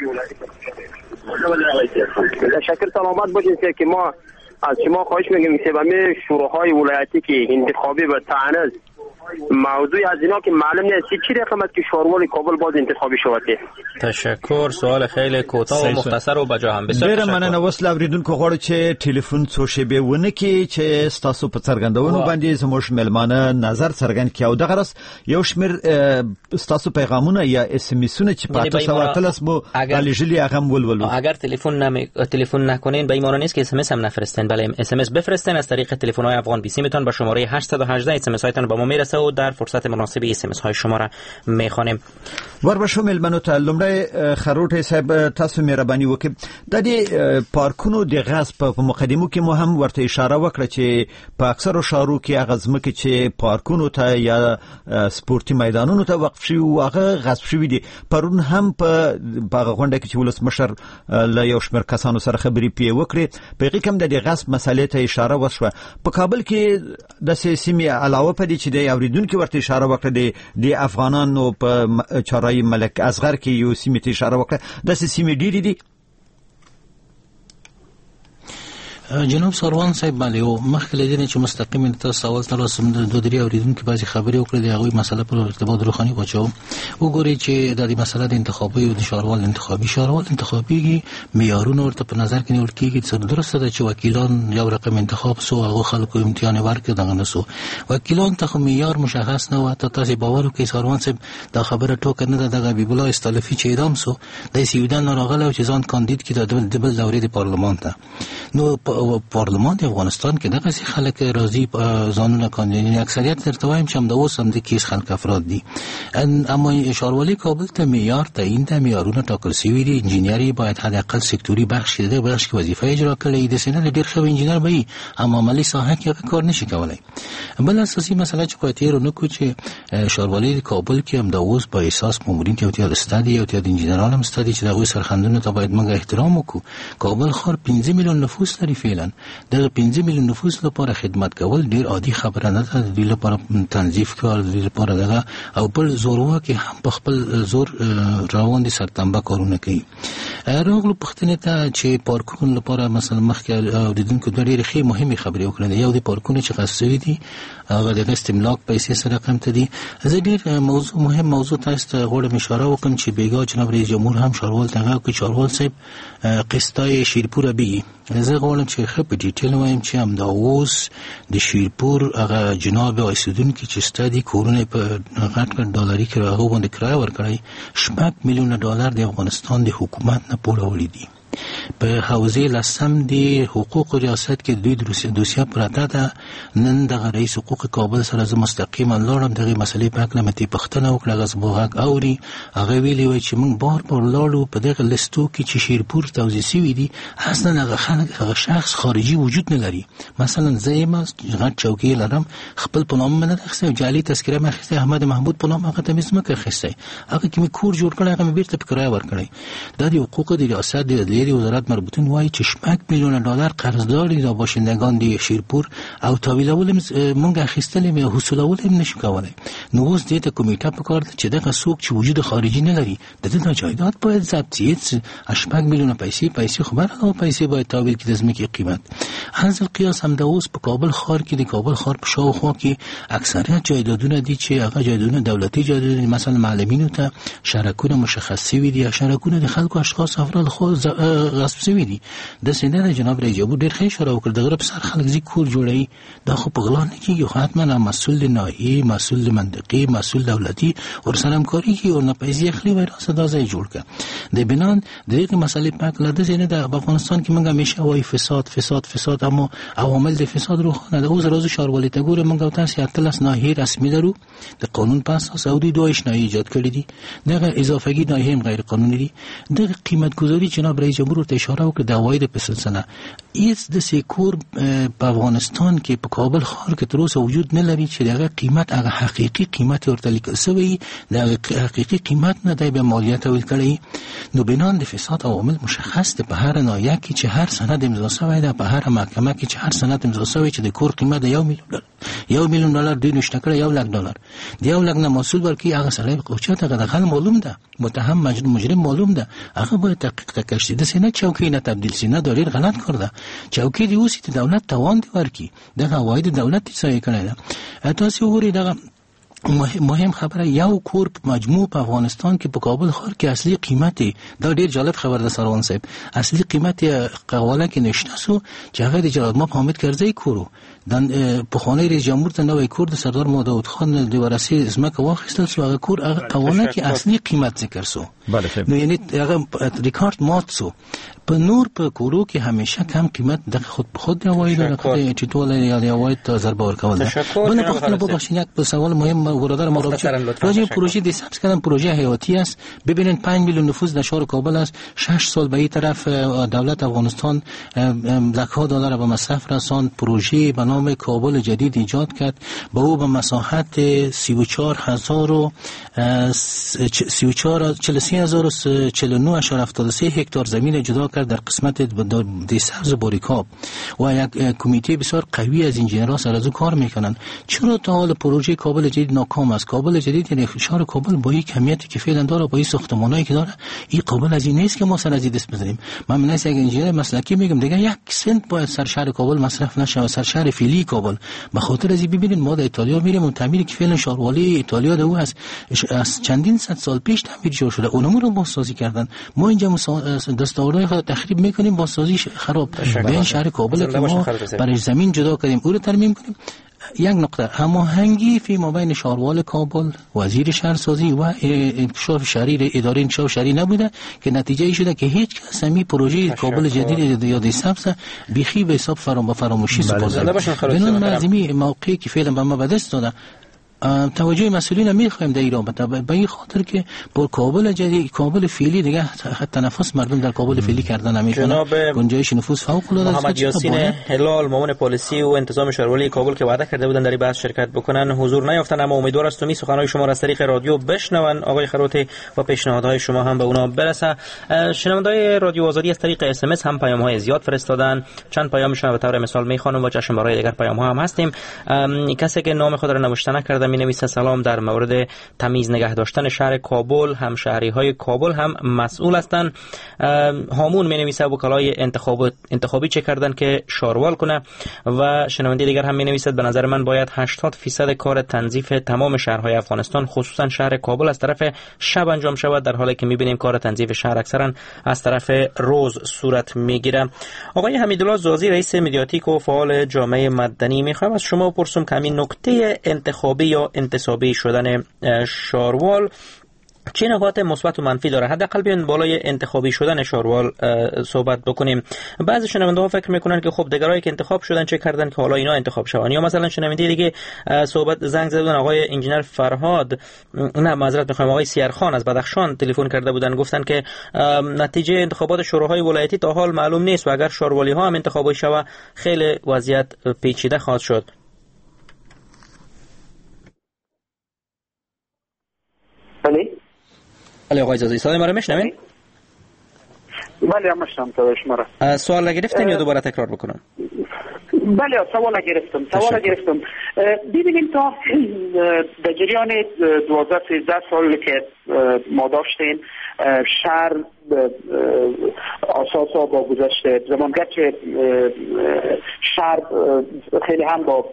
تشکر، سلامت باشین. که ما از شما خواهش می‌کنیم که همه شوراهای ولایتی که انتخابی به تعنیز موضوع از اینا که معلوم نیست چی رقمت که ښاروال کابل باز انتخابی شود. تشکر، سوال خیلی کوتاه و مختصر و بجا هم. بسیار تشکر. مننه. وسله اوریدونکو غواړو چې ټلیفون څو شیبې ونه کې چې تاسو په څرګندونو باندې زموږ مېلمانه نظر څرګند کړي او دغه راس یو شمیر تاسو پیغامونه یا اس ام اسونه چې په تاسو واتلس مو غلیجلی هغه ولولو. اگر تلفن نکنین به ایمان نیست که اس ام اس هم نفرستین، بله اس ام اس بفرستین از طریق تلفن‌های افغان 20 میتون به شماره 818 اس ام اس هایتون به ما میرسه و در فرصت مناسب اس ام اس های شما را میخوانیم. وربشو ملمنو ته لمړی خروټي صاحب تاسو مهرباني وکړئ د دې پارکونو د غصب په مقدمو کې مو هم ورته اشاره وکړه چې په اکثرو ښارو کې هغه ځمکې چې پارکونو ته یا سپورتي میدانونو ته وقف شي او هغه غصب شوي دي. پرون هم په غونډه کې چې ولسمشر له یو شمېر کسانو سره خبرې پې وکړې په هغې کې هم د دې غصب مسئلې ته اشاره وشوه. په کابل کې داسې سیمې علاوه په دې چې د اوریدونکو ورته اشاره وکړه د افغانانو په چارای ملک اصغر کې یو سیمې ته اشاره وکړه، داسې سیمې ډېرې دي. جناب سروان صاحب باندې او مخکې لدی چې مستقیم تاسو سوال تاسو د دوه درې اوریدونکو بعضی خبرې وکړې د هغه مسله پر ارتباط روخاني واچو. وګورئ چې د دې مسله د انتخابي او د ښاروال انتخابي معیارونه ورته په نظر کې نیول کېږي چې درسته ده چې وکیلان یو رقم انتخاب سو هغه خلکو امتحان ورکړي دغه نسو وکیلان ته معیار مشخص نه و. تاسو باور وکړئ سروان صاحب دا خبره ټوکه نه ده. دغه بیب الله استلفي چې اعدام سو د سیودان راغله چې ځان کاندید کړي د بل دورې د پارلمان ته. نو پارلمان د افغانستان کې دغه خلک راضي ځانونه کاندید اکثریت درته وایم چې هم د اوس هم د کیس خلک افراد دي. اما ښاروالۍ کابل ته معیار تعیین د معیارونه ټاکل شوي دي. انجینری باید حداقل سکتوري بخش د بخش کې وظیفه اجرا کړي. د سینه ډېر ښه انجینر وي اما عملی ساحه کې کار نشي کولای. بل اساسي مسله چې پاتې ورنه کو چې ښاروالۍ کابل کې هم د اوس په اساس مامورین ته یو استادي او د انجینرانو هم استادي چې دغه سرخندونه ته باید موږ احترام وکړو. کابل ښار 15 میلیون نفوس لري. فعلا د 15 میلیون نفوس لپاره خدمت کول ډیر عادي خبره نه ده. د لپاره تنظیف کول د لپاره دغه او بل زوروا کې هم په خپل زور روان دي سرتنبه کارونه کوي. راغلو پښتنه ته چې پارکونو لپاره مثلا مخکې اوریدونکو ډېرې ښې مهمه خبرې وکړې. یو د پارکونو چې خاصوي دي هغه د استملاک پیسې سره رقم ته دي. زه ډېر مهم موضوع تاسو ته غواړم اشاره وکړم چې بیګا جناب رئیس جمهور هم ښاروال ته کوي ښاروال صاحب قسطای شیرپور بي. زه غواړم چې خپ ډیټیل وایم چې هم دا اوس د شیرپور هغه جناب اوسیدونکو چې ستادي کورونه په غټ ډالري کې راغو باندې کرایه ورکړي $8 میلیون د افغانستان د حکومت نه پوره وړي دي. په حوزه لسم دی حقوق ریاست کې دوی دوسیه پراته ده. نن دغه رئیس حقوق کابل سره زه مستقیما لاړم دغه مسلې په اړه مې پوښتنه وکړه. غزبوغ اوري هغه ویلي وای چې موږ بار لاړو په دغه لستو کې چې شیرپور توزیع شوی دي اصلا هغه شخص خارجي وجود نه لري. مثلا زه ما غټ چوکۍ لرم خپل په نوم نه راخسته جعلي تذکره مې اخیسته احمد محمود په نوم هغه ته مې ځمکه اخیسته هغه کې مې کور جوړ کړی هغه مې بیرته په کرایه ورکړی. دا د حقوق د ریاست د عدلیې وزارت مربوطین وایي چې $8 میلیون قرضدار دي د باشندگان د شیرپور او تحویلول موږ اخیستل مې حصولول هم نشو کولای. نو اوس دې ته کمیټه پکار ده چې دغه څوک چې وجود خارجي نه لري د دې جایداد باید ضبط شي. 8 میلیون پیسې خبره او پیسې باید تحویل کړي د ځمکې قیمت. حاصل قیاس هم د اوس په کابل ښار کې د کابل ښار په شاوخوا کې اکثریت جایدادونه دي چې هغه جایدادونه دولتي جایدادونه مثلا معلمینو ته شرکونه مشخص شوي دي. شرکونه د خلکو اشخاص افراد خو غصب شوي دي. د سینه جناب رئیس جمهور ډېر ښه اشاره وکړه د غرب سر خلک زی کور جوړي دا خو په غلا نه کیږي. حتما مسؤل ناحیه مسؤل منطقي مسؤل دولتي ورسره همکاري کوي او نه پیسې اخلي وای راځه دا ځای جوړ کړه. د بنان دغه مسلې پاک لده زینه د افغانستان کې موږ همیشه وای فساد اما عوامل د فساد روخانه د اوس راز شاروالي ته ګوره موږ تاسو اتلس ناحیه رسمي لرو د قانون په اساس سعودي دوه ناحیه ایجاد کړی دي. دغه اضافهګي ناحیه غیر قانوني دي. دغه قیمت گذاری جناب رئیس جمهور ته اشاره وکړه د عواید په سلسله ایس د سکور په افغانستان کې په کابل ښار کې تر اوسه وجود نه لري چې دغه قیمت هغه حقيقي قیمت ورته لیکل شوی د حقيقي قیمت نه دی به مالیات ویل کړی. نو بنان د فساد عوامل مشخص دي په هر ناحیه کې چې هر سند امضا شوی دی په هر محکمه کې چې هر سند امضا شوی چې د کور قیمت $1 میلیون دوی نشته کړی $1,00,000 د $1,00,000 نه مسؤل ورکی هغه سړی قوچات هغه دغه معلوم ده متهم مجرم معلوم ده هغه باید تحقیق تکشف د سینه چوکۍ نه تبدیل سینه ډېر غلط کړ ده. چوکۍ دی اوس ته دولت توان دی ورکی دغه عواید دولت څه کړی ده. تاسو وګورئ دغه مهم خبره یو کور په مجموع په افغانستان کې په کابل ښار کې اصلي قیمت دا ډیر جالب خبر ده سروان صاحب اصلي قیمت قواله کې نشته سو چې هغه د جلال ماب حامد کرزی کورو د پخوانی رئیس جمهور ته نوې کور د سردار محمد خان د ورثه ځمکه واخیستل سو هغه کور هغه قواله کې اصلي قیمت ذکر سو نو یعنی هغه ریکارډ مات سو. په نور په کورو کې همیشه کم قیمت د خود عواید راکړي چې ټول یې عواید ته ضرب ورکول ده. بل په خپل په بخښنه په سوال مهم برادر مراجعه راځي پروژه د ثبت کردن پروژه حیاتی است. ببینید 5 میلیون نفوس در شهر کابل است. 6 سال به این طرف دولت افغانستان لک‌ها دلار به مصرف رساند. پروژه به نام کابل جدید ایجاد کرد با او به مساحت 43,049.73 هکتار زمین جدا کرد در قسمت د سبز باریکاب و یک کمیته بسیار قوی از انجینرها سر از کار میکنن. چرا تا حال پروژه کابل جدید ناکام است؟ کابل جدید یعنی شهر کابل با این کمیتی که فعلا داره با این ساختمانایی که داره این قابل از این نیست که ما سر از این دست بزنیم. من مناسب یک انجینر مسلکی میگم دیگه 1 سنت باید سر شهر کابل مصرف نشه سر شهر فعلی کابل. به خاطر از این ببینید ما در ایتالیا میریم و تعمیری که فعلا شهروالی ایتالیا دو هست از چندین صد سال پیش تعمیر جور شده اونمون رو بازسازی کردن. ما اینجا دستاوردهای خود تخریب میکنیم بازسازی خراب. به شهر کابل که ما برای زمین جدا کردیم او رو ترمیم کنیم. یک نقطه هماهنگی فی بین شهروال کابل وزیر شهرسازی و انکشاف شهری اداره انکشاف شهری نبوده که نتیجه ای شده که هیچ کس همی پروژه کابل جدید یا سبز بیخی به حساب فراموشی سپرده. بنابراین لازمی موقعی که فعلا به ما به دست داده توجه مسئولین میخوایم در ایران به این خاطر که با کابل جدید کابل فعلی دیگه حتی تنفس مردم در کابل فعلی کردن نمیتونه. گنجایش نفوذ فوق العاده است. محمد یاسین هلال معاون پلیسی و انتظام شهروالی کابل که وعده کرده بودن در این بحث شرکت بکنن حضور نیافتن اما امیدوار هستم این سخنهای شما را از طریق رادیو بشنون. آقای خروتی و پیشنهادهای شما هم به اونا برسه. شنونده‌های رادیو آزادی از طریق اس ام اس هم پیام‌های زیاد فرستادن. چند پیامشون به طور مثال میخوانم و چشم برای دیگر پیام‌ها هم هستیم. کسی که نام خود را نوشته نکرده می‌نویسه سلام در مورد تمیز نگه داشتن شهر کابل همشهری‌های کابل هم مسئول هستند. هامون می‌نویسه وکلای انتخابی چه کردن که شاروال کنه و شنونده دیگر هم می‌نویسد به نظر من باید 80% کار تنظیف تمام شهرهای افغانستان خصوصا شهر کابل از طرف شب انجام شود در حالی که می‌بینیم کار تنظیف شهر اکثرا از طرف روز صورت می‌گیره. آقای حمیدالله زازی رئیس مدیاتیک و فعال جامعه مدنی می‌خوام از شما بپرسم که همین نکته انتخابی یا انتصابی شدن شاروال چه نکات مثبت و منفی داره؟ حداقل بیان بالای انتخابی شدن شاروال صحبت بکنیم. بعضی شنونده ها فکر میکنن که خب دگرایی که انتخاب شدن چه کردن که حالا اینا انتخاب شوند. یا مثلا شنونده دیگه صحبت زنگ زدن آقای انجینر فرهاد، نه معذرت میخوام، آقای سیرخان از بدخشان تلفن کرده بودن، گفتن که نتیجه انتخابات شوراهای ولایتی تا حال معلوم نیست و اگر شاروالی ها هم انتخاب بشه خیلی وضعیت پیچیده خواهد شد. بله آقای عزیزی صدای ما رو میشنوین؟ بله میشنوم صدای شما را. سوال گرفتین یا دوباره تکرار بکنم؟ بله سوال گرفتم. ببینیم تا در جریان 12-13 سال که ما داشتیم شهر اساسا با گذشته زمان گرچه شهر خیلی هم با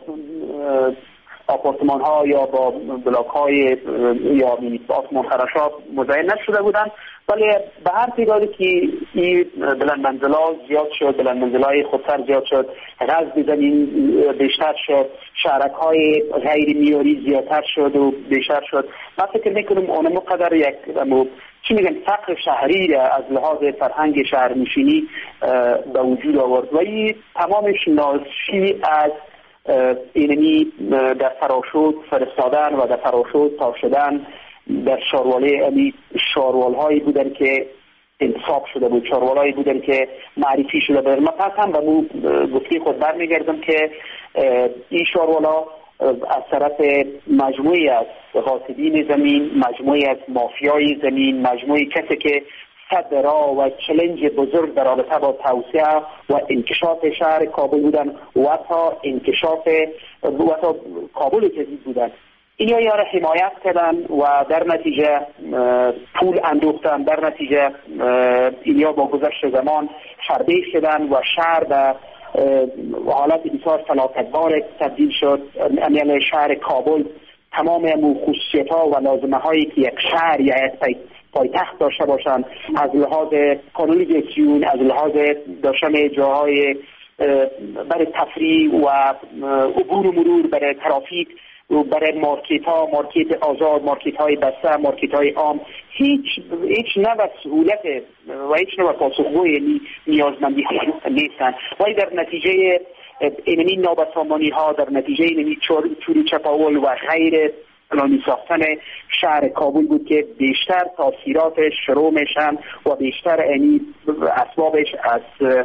آپارتمان ها یا با بلاک های یا آسمان خراشات مزین نشده بودن، ولی به هر تعدادی که این بلند منزل ها زیاد شد، بلند منزل های خودسر زیاد شد، غصب زمین بیشتر شد، شهرک های غیر معیاری زیادتر شد و بیشتر شد. من فکر میکنم اونم قدر یک چی میگن فقر شهری از لحاظ فرهنگ شهرنشینی به وجود آورد و این تمامش ناشی از اینمی در فراشوت فرستادن و در فراشوت تا شدن در شاروال هایی بودن که انتصاب شده بود، شاروال هایی بودن که معرفی شده بود. من پس هم به مو گفتی خود برمیگردم که این شاروال ها از طرف مجموعی از غاصبین زمین، مجموعی از مافیای زمین، مجموعی کسی که صدرا و چلنج بزرگ در رابطه با توسعه و انکشاف شهر کابل بودن و تا انکشاف و تا کابل جدید بودن. اینا یاره حمایت کردن و در نتیجه پول اندوختن، در نتیجه اینا با گذشت زمان شربه شدن و شهر به حالت بسیار فلاکتبار تبدیل شد. یعنی شهر کابل تمام خصوصیت ها و لازمه هایی که یک شهر یا یک پایتخت داشته باشند، از لحاظ کانالیزاسیون، از لحاظ داشتن جاهای برای تفریح و عبور و مرور، برای ترافیک و برای مارکت آزاد، مارکت های بسته، مارکت های عام، هیچ نوع سهولت و هیچ نوع پاسخگوی نیازمندی ها نیستند. و در نتیجه اینمی نابسامانی ها، در نتیجه اینمی چوری چپاول و غیر پلانی ساختن شهر کابل بود که بیشتر تاثیراتش شروع میشن و بیشتر اسبابش از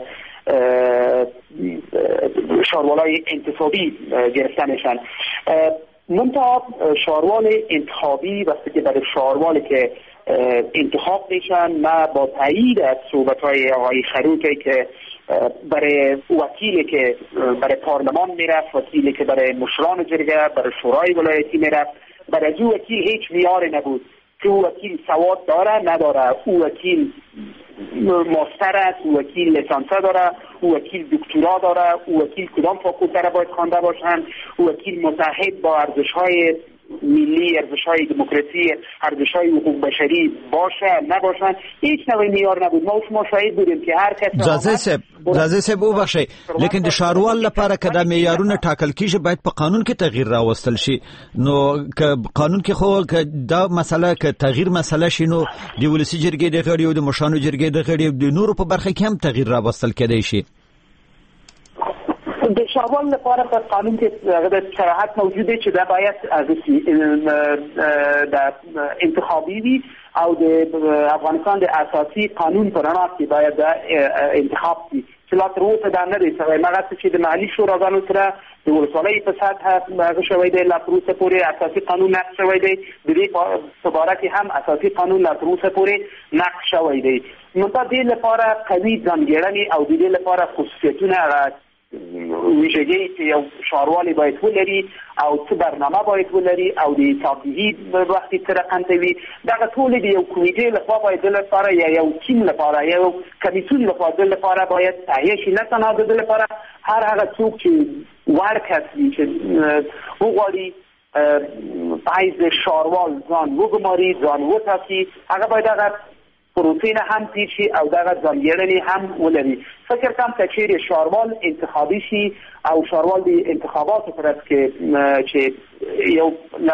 شاروالای انتصابی گرفته میشن. منتها شاروال انتخابی وقتی که برای شاروالی که انتخاب میشن، نه با تایید از صحبت‌های آقای خروکی که برای وکیلی که برای پارلمان میرفت، وکیلی که برای مشران جرگه، برای شورای ولایتی میرفت، برای او وکیل هیچ معیاری نبود که او وکیل سواد داره نداره، او وکیل ماستر است، او وکیل لیسانسه داره، او وکیل دکترا داره، او وکیل کدام فاکولته را باید خوانده باشند، او وکیل متحد با ارزش‌های ملی، ارزش‌های دموکراسی، ارزش‌های حقوق بشری باشه نباشن، هیچ نوع معیار نبود. ما شما شاهد بودیم که هر کس جزای صاحب وبخشي لیکن د شاروال لپاره کدا معیارونه ټاکل کیږي باید په قانون کې تغییر راوستل شي. نو که قانون کې خو دا مسله که تغییر مسله شي نو د ولسی جرګې د غړي او د مشانو جرګې د غړي د نورو په برخه کې هم تغییر راوستل کېدای شي. د شاروال لپاره په قانون کې د صراحت موجوده چې دا باید از د انتخابي وي او د افغانستان د اساسي قانون په رڼا کې باید د انتخاب وي چې لا تر اوسه دا نه دی سوی. مګر چې د محلي شوراګانو سره د ولسوالۍ په سطح هغه شوی دی، لا تر اوسه پورې اساسي قانون نقض شوی دی. د دې په باره کې هم اساسي قانون لا تر اوسه پورې نقض شوی دی. نو د دې لپاره قوي ځانګړنې او د دې لپاره خصوصیتونه ویژگی که یو شاروالی باید ولري او څه برنامه باید ولري او د حسابدهي وختي څه رقم ته وي. دغه ټولې د یو کمیټې لخوا باید د لپاره یا یو ټیم لپاره یا یو کمیسیون لخوا د لپاره باید تهیه شي. نه تنها د لپاره هر هغه څوک چې وړ کس وي چې وغواړي پایز شاروال ځان وګماري، ځان وټاکي، هغه باید هغه پروسه هم تیر شي او دغه ځانګړنې هم ولري. فکر کوم که چیرې شاروال انتخابي شي او شاروال د انتخاباتو پر اساس کې چې یو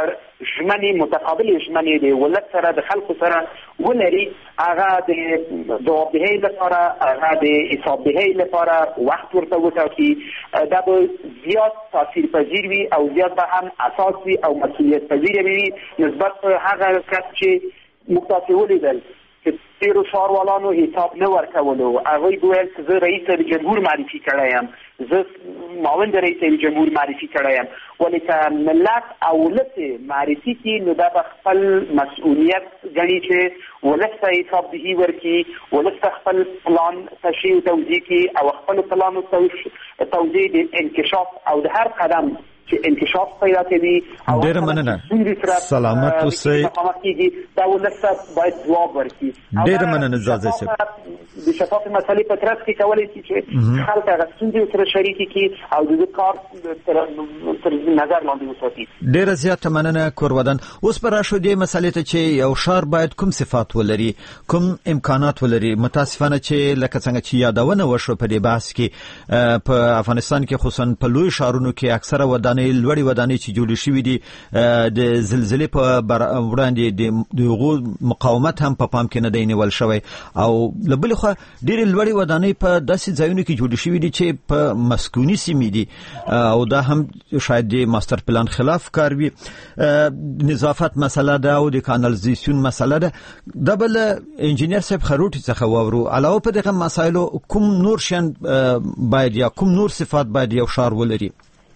ژمنې متقابل ژمنې د ولس سره د خلکو سره ولري، هغه د جوابدهۍ لپاره، هغه د حسابدهۍ لپاره وخت ورته وټاکي، دا به زیات تاثیر پذیر وي او زیات به هم اساس وي او مسؤلیت پذیر وي نسبت په هغه کس چې موږ تاسې ولیدل چې تیرو ښاروالانو حساب نه ورکولو. هغوی وویل چې زه رئیس جمهور معرفي کړی یم، زه معاون رئیس جمهور معرفي کړی یم. ولې که ملت او ولس معرفي کړي نو دا به خپل مسؤلیت ګڼي چې ولس ته حسابدهي ورکړي، ولس ته خپل پلان تشریح او توضیح کړي او خپل پلانو توضیح د انکشاف او د هر قدم چې انکشاف پیدا کوي او ډېره مننه. سلامت اوسئ. دا ولس ته باید ځواب ورکړي. ډېره مننه زازی صاحب. د شفاف مسلې په ترڅ کې کولی شي چې خلک هغه ستونزې سره شریک کړي او د کار تر نظر لاندې وساتي. ډېره زیاته مننه کورودن. اوس به راشو دې مسلې ته چې یو ښار باید کوم صفات ولري، کوم امکانات ولري. متاسفانه چې لکه څنګه چې یادونه وشوه په دې بحث کې په افغانستان کې خصوصا په لوی ښارونو کې اکثره ودانۍ لوړې ودانۍ چې جوړې شوې دي د زلزلې په وړاندې د هغو مقاومت هم په پام کې نه دی نیول شوی او له بلې خوا ډېرې لوړې ودانۍ په داسې ځایونو کې جوړې شوې دي چې په مسکوني سیمې دي او دا هم شاید د ماستر پلان خلاف کار وي. نظافت مسله ده او د کانالیزاسیون مسله ده. دا بل انجینیر صاحب خروټي څخه واورو علاوه په دغه مسایلو کوم نور شیان باید یا کوم نور صفات باید یو ښار ولري؟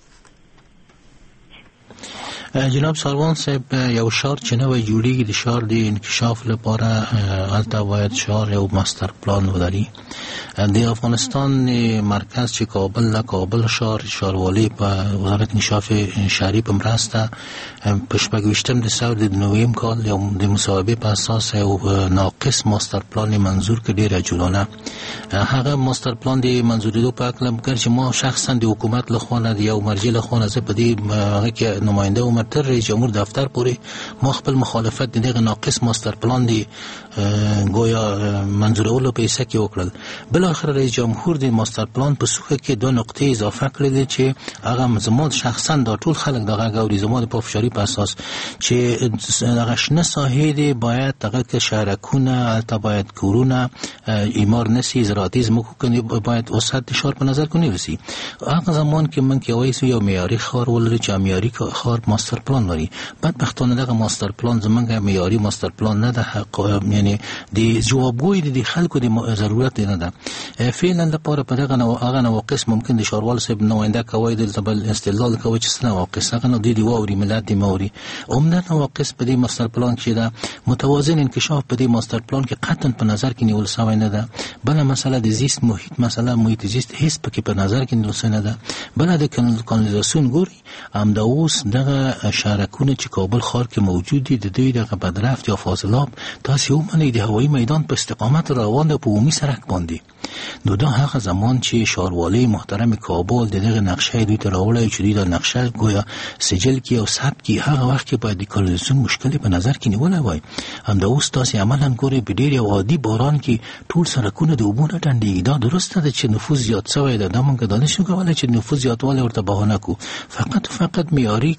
جناب ساروان صاحب، یو ښار چې نوی جوړیږي د ښار د انکشاف لپاره هلته باید ښار یو ماستر پلان ولري. د افغانستان مرکز چې کابل ده، کابل ښاروالۍ په وزارت انکشاف شهري په مرسته په 26 دسامبر د نویم کال یو د مصاحبه په اساس یو ناقص ماستر پلان منظور کړ. ډیره جوړونه هغه ماستر پلان د منظوریدو په اړه مګر چې ما شخصا د حکومت لخوا نه یو مرجع لخوا نه په دې هغه کې نماینده و تر رئیس جمهور دفتر پورې ما خپل مخالفت دغه ناقص ماستر پلان دی گویا منظورولو په حصہ کې وکړل. بل اخر رئیس جمهور د ماستر پلان په سوخه کې دوه نقطې اضافه کړې چې هغه زموږ شخصا د ټول خلک دغه غوړي زموږ په افشاری په اساس چې دغه شنه ساحې دی باید دغه کې شهرکونه تا باید کورونه ایمار نسی زراعتي زموږ کني باید وسط شهر په نظر کې نیوسی. هغه زمان کې من کې وایي یو معیاري ښار ولري چې معیاري ښار ماستر پلان لري. بدبختانه دغه ماستر پلان زمونږ معیاري ماستر پلان نه ده، یعنی د جوابګوی د خلکو د ضرورت نه ده. فعلا لپاره په دغه هغه نواقص ممکن د ښاروال صاحب نماینده کوي د زبل استدلال کوي چې څه نواقص هغه نو د واوري ملت د موري عمده نواقص په دې ماستر پلان کې ده. متوازن انکشاف په دې ماستر پلان کې قطعا په نظر کې نیول شوی نه ده. بل مسله د زیست محیط مسله محیط زیست هیڅ پکې په نظر کې نیول شوی نه ده. بل د کانالیزاسیون ګوري هم د اوس دغه شهرکونه چې کابل ښار کې موجود دي د دوی دغه بدرفت یا فاضلاب تاسو ومنئ د هوایي میدان په استقامت روان ده په عمومي سړک باندې. نو دا هغه زمان چې ښاروالۍ محترم کابل دغه نقشه دوی ته راوړی چې دوی د نقشه گویا سجل کی او ثبت کی هغه وخت کې باید د کانالیزاسیون مشکل په نظر کې نیولای وای. هم د اوس تاسو عملاً ګوري په ډېر عادي باران کې ټول سړکونه د اوبو نه ډنډېږي. دا درسته ده چې نفوذ زیات شوی ده. دا موږ دانش شو کولای چې نفوذ زیاتوالی ورته بهانه کو. فقط معیاري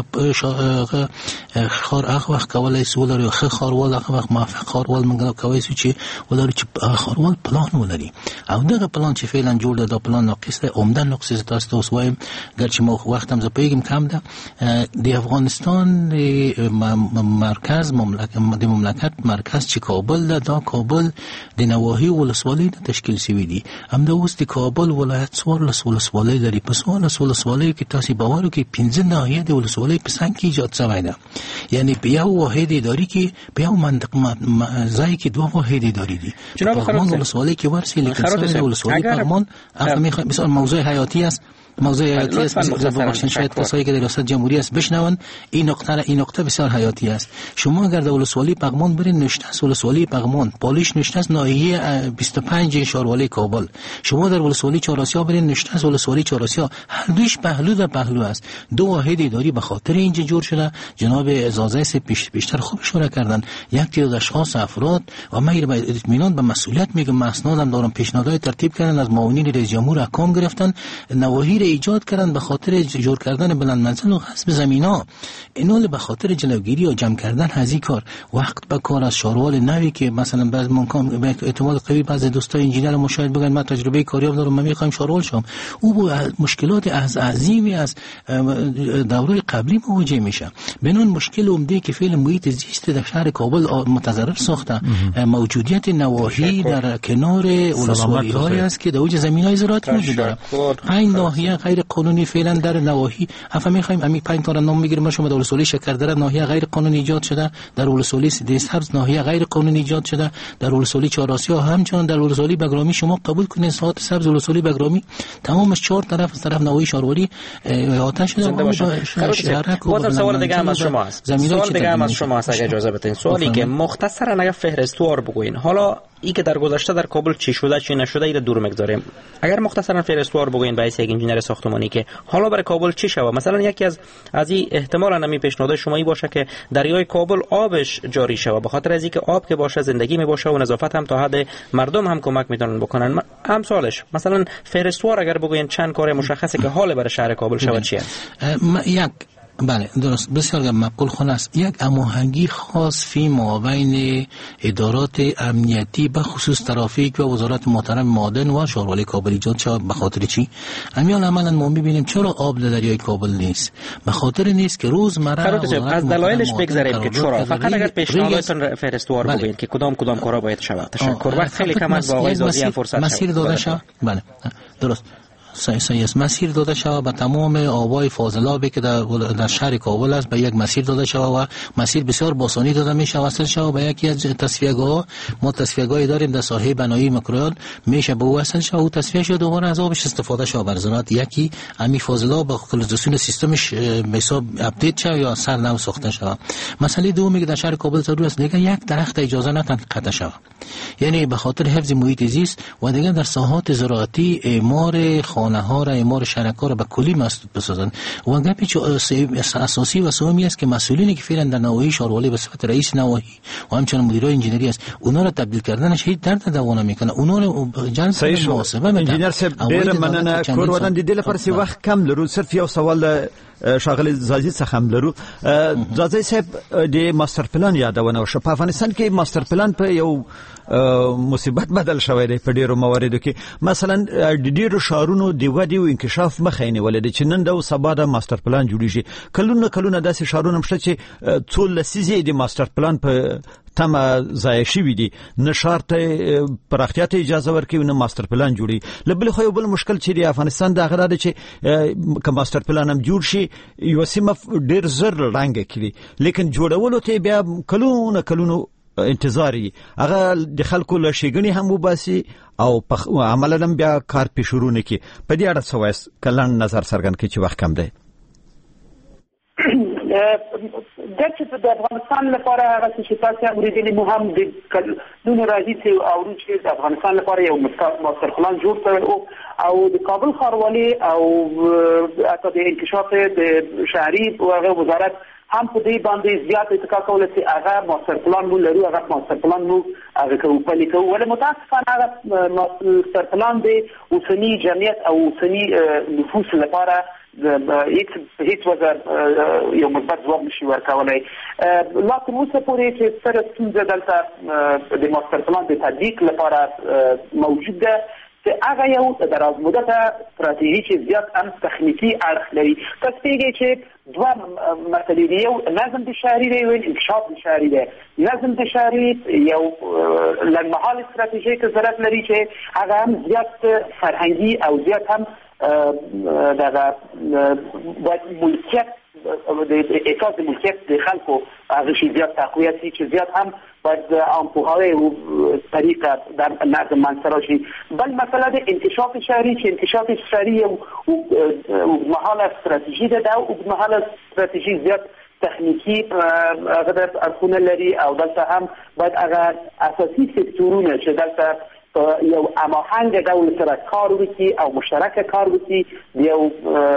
خار هغه وخت کولای سو ولري خو خاروال هغه وخت موافق خاروال موږ کوي چې ولري چې خاروال پلان ولري او دغه پلان چې فعلا جوړ ده دا پلان ناقص ده. عمده نقص تاسو اوس وایم ګرچې مو وخت هم زه پیګم کم ده. د افغانستان مرکز د مملکت مرکز چې کابل ده، دا کابل د نواحي ولسوالۍ تشکیل شوی دي. هم د اوس د کابل ولایت 14 ولسوالۍ لري. په 14 ولسوالۍ کې تاسو باور کې 15 ناحیه د ولسوالۍ په څنګه کې ایجاد شوی ده. یعنی په یو واحد اداري کې په یو منطقه ځای کې دوه واحد اداري دي. پغمان ولسوالۍ کې ورسې لیکن ولسوالۍ پغمان هغه بسیار موضوع حیاتی است. موضوع حیاتی است. ببخشید شاید کسایی که در ریاست جمهوری است بشنون این نقطه بسیار حیاتی است. شما اگر در ولسوالی پغمان برین نشست ولسوالی پغمان پالیش نشست ناحیه 25 ښاروالۍ کابل. شما در ولسوالی چهارآسیا برین نشست ولسوالی چهارآسیا هر دویش پهلو در پهلو است. دو واحد اداری به خاطر اینجا جور شده. جناب اعزازی سے بیشتر خوب اشاره کردن. یک تعداد اشخاص افراد و من اطمینان به مسئولیت میگم، اسنادم دارم، پیشنهادهای ترتیب کردن از معاونین رئیس جمهور احکام گرفتن نواحی ایجاد کردن به خاطر جور کردن بلند منزل و غصب زمینا، اینا به خاطر جلوگیری و جمع کردن هزی کار وقت به کار از شاروال نوی که مثلا بعض ممکن به احتمال قوی بعض دوستای انجینر مشاهد بگن من تجربه کاریام دارم من میخوام شاروال شم، او با مشکلات از عظیمی از دوره قبلی مواجه میشه. بنون مشکل عمده که فعل محیط زیست در شهر کابل متضرر ساخته موجودیت نواحی در کنار ولسوالی‌هایی است که در اوج زمین‌های زراعتی وجود داره. این ناحیه غیر قانونی فعلا در نواحی افهم می‌خوایم همین 5 تا نام میگیریم. شما در ولسوالی شکردره ناحیه غیر قانونی ایجاد شده، در ولسوالی سبز ناحیه غیر قانونی ایجاد شده، در ولسوالی چهار آسیا همچنان در ولسوالی بگرامی شما قبول کنید ساحت سبز ولسوالی بگرامی تمامش 4 طرف از طرف نواحی شارولی احاطه شده. بازم سوال دیگه هم از شما است. سوال دیگه هم از شما است اگه اجازه بدین. سوالی که مختصرا اگه فهرستوار بگوین، حالا ای که در گذشته در کابل چی شده چی نشده ایره دور میگذاریم، اگر مختصرا فهرستوار بگوین به حیث یک انجینر ساختمانی که حالا برای کابل چی شود. مثلا یکی از این احتمالاً نمی پیشنهاد شما ای باشه که دریای کابل آبش جاری شود، به خاطر از اینکه آب که باشه زندگی می باشه و نظافت هم تا حد مردم هم کمک میتونن بکنن. هم سوالش مثلا فهرستوار اگر بگوین چند کار مشخصه که حال برای شهر کابل شود چیه؟ یک بله درست بسیار معقول خون است. یک هماهنگی خاص فی مابین ادارات امنیتی به خصوص ترافیک و وزارت محترم معادن و شاروالی کابل ایجاد شود. به خاطر چی؟ امیال عملا ما می‌بینیم چرا آب در دریای کابل نیست؟ به خاطر نیست که روزمره از دلایلش بگذریم که چرا. فقط اگر پیشنهادتون فهرستوار بگین که کدام کارا باید شود. تشکر. وقت خیلی کم است با آقای زادی هم فرصت مسیر داده شود. بله درست سایس مسیر داده شود به تمام آبای فاضلابی که در شهر کابل است به یک مسیر داده شود و مسیر بسیار با آسانی داده میشه وصل شود به یکی از تصفیه‌گاه. ما تصفیه‌گاهی داریم در ساحه بنایی مکرویال میشه به وصل شود و تصفیه شد دوباره از آبش استفاده شود بر زراعت. یکی امی فاضلاب با کلوزاسیون سیستمش حساب اپدیت شود یا سر نو ساخته شود. مسئله دومی که در شهر کابل ضرور است دیگه یک درخت اجازه ندن قطع شود، یعنی به خاطر حفظ محیط زیست و دیگه در ساحات زراعتی اعمار خانه‌ها را اعمار شهرک‌ها را به کلی مسدود بسازند. و گپی اساسی و سومی است که مسئولینی که فعلا در نواحی شاروالی به صفت رئیس نواحی و همچنین مدیرای انجینری است اونا را تبدیل کردنش هیچ درد دوام نمیکنه. اونا رو جنس محاسبه میکنه. انجینر صاحب ډیر مننه کور ودان دي دل پر سی وخت کم لرو. صرف یو سوال شاغل زازي څخه هم لرو. زازي صاحب د ماستر پلان یادونه وشو. په افغانستان کې ماستر پلان په یو مصیبت بدل شوی دی په ډیرو مواردو کې. مثلا د ډیرو شهرونو د ودی او انکشاف مخینه ولې چې نن د سبا د ماستر پلان جوړیږي. کلونه داسې شهرونه مشته چې څو لسیزې د ماستر پلان په تم ضایع شوی دي، نه شهر ته پراختیا ته اجازه ورکوي نه ماستر پلان جوړي. لبل خو یو بل مشکل چې د افغانستان د غره ده چې که ماستر پلان هم جوړ شي یو سیمه ډیر زر رنګ کړي، لیکن جوړولو ته بیا کلونو انتظاری هغه د خلکو له شګنی هم وباسي او عملاً بیا کار په شروع نه کی. په دې اړه څه وایي کلن نظر څرګند کی چې وخت کم دی. درچ د افغانستان لپاره هغه چې تاسو اوریدلی مو هم د کلونو راځي چې اورو چې د افغانستان لپاره یو ماستر پلان جوړ کړو او د کابل ښاروالي او حتی د انکشاف د شهري او وزارت هم په دې باندې زیات اتکا کوله چې هغه ماستر پلان مو لرو، هغه ماستر پلان مو هغه کوو پلي کوو. ولې متاسفانه هغه ماستر پلان د اوسني جمعیت او اوسني نفوس لپاره هیڅ وزر یو مثبت ځواب نشي ورکولای. لا تر اوسه پورې چې سره ستونزه دلته د ماستر پلان د تطبیق لپاره موجود ده چې هغه یو درازمدته استراتیژي چې زیات هم تخنیکي اړخ لري. تاسو پیږئ چې دوه مسلې دي، یو نظم د شهري دی او انکشاف د شهري دی. نظم د شهري یو لنډمهاله استراتیژي کې ضرورت لري چې هغه هم زیات فرهنګي او زیات هم دغه باید ملکیت د احساس د ملکیت د خلکو هغه شي زیات تقویت شي چې زیات هم باید آمپوهاوی و طریقه در نظم منصر راشي. بل مسئله د انکشاف شهری چې انکشاف شهری یو اوږدمهاله استراتیژي ده او اوږدمهاله استراتیژي زیات تخنیکی هغه ارخونه لري او دلته هم باید هغه اساسي سکتورونه چې دلته یو هماهنگ ډول سره کار وکړي او مشترک کار وکړي یو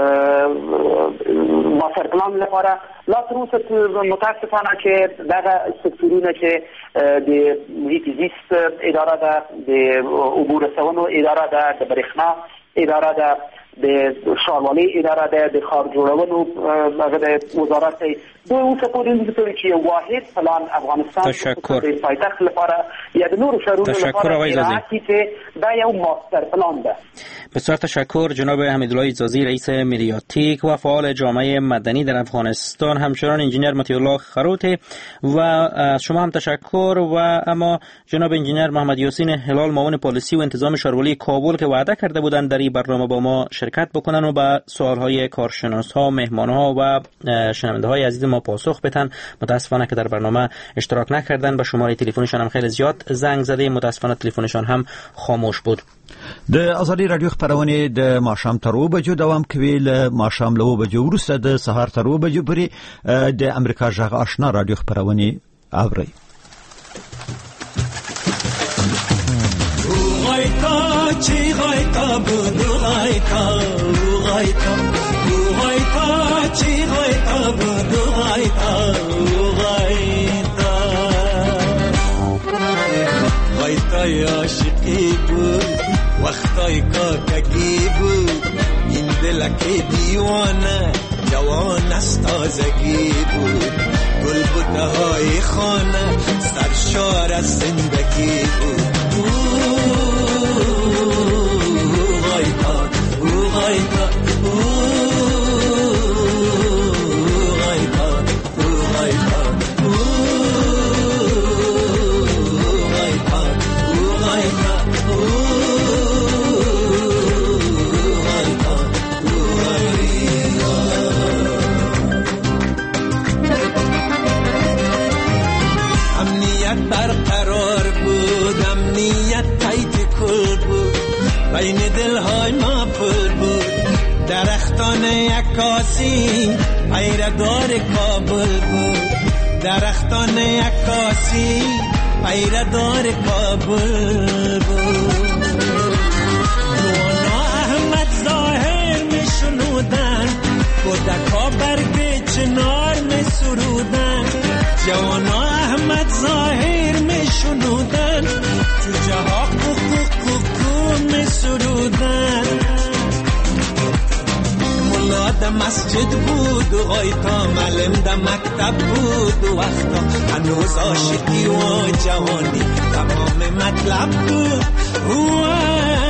ماستر پلان لپاره. لا تر اوسه متاسفانه چې دغه سکتورونه چې د محیط زیست اداره ده، د عبور رسونو اداره ده، د برېښنا اداره ده، د ښاروالۍ اداره د ښار جوړونو د وزارت دوی اوس پورې د چې واحد پلان افغانستان د پایتخت لپاره یا د نورو شهرونو لپاره ارائه چې دا یو ماستر پلان ده. بسیار تشکر جناب حمیدالله ایزازی رئیس مدیاتیک و فعال جامعه مدنی در افغانستان، همچنان انجینیر مطیع الله خروتی و از شما هم تشکر. و اما جناب انجینیر محمد یاسین هلال معاون پالیسی و انتظام شهروالی کابل که وعده کرده بودند در این برنامه با ما شرکت بکنن و به سوالهای کارشناس‌ها، مهمان‌ها و شنونده‌های عزیز ما پاسخ بدن، متاسفانه که در برنامه اشتراک نکردن. به شماره تلفنشان هم خیلی زیاد زنگ زده، متاسفانه تلفنشان هم خاموش بود. د ازادي رادیو خبرونه د ماښام تر 2 بجو دوام کوي. له ماښام له 2 بجو وروسته د سهار تر 2 بجو پورې د امریکا جغ آشنا رادیو خبرونه اوري. وقتای کاکگی بود این دلک دیوانه جوان از تازگی بود، گل بوته های خانه سرشار از زندگی بود. بین دلهای ما پر بود درختان عکاسی پیردار کابل بود، درختان عکاسی پیردار کابل بود. جوانا احمد ظاهر می شنودن، کودکا برگ چنار می سرودن. جوانا احمد ظاهر می شنودن، جوجه ها می سرودن. ملا ده مسجد بود و غایتا معلم ده مکتب بود و وقتا هنوز عاشقی و جوانی تمام مطلب بود.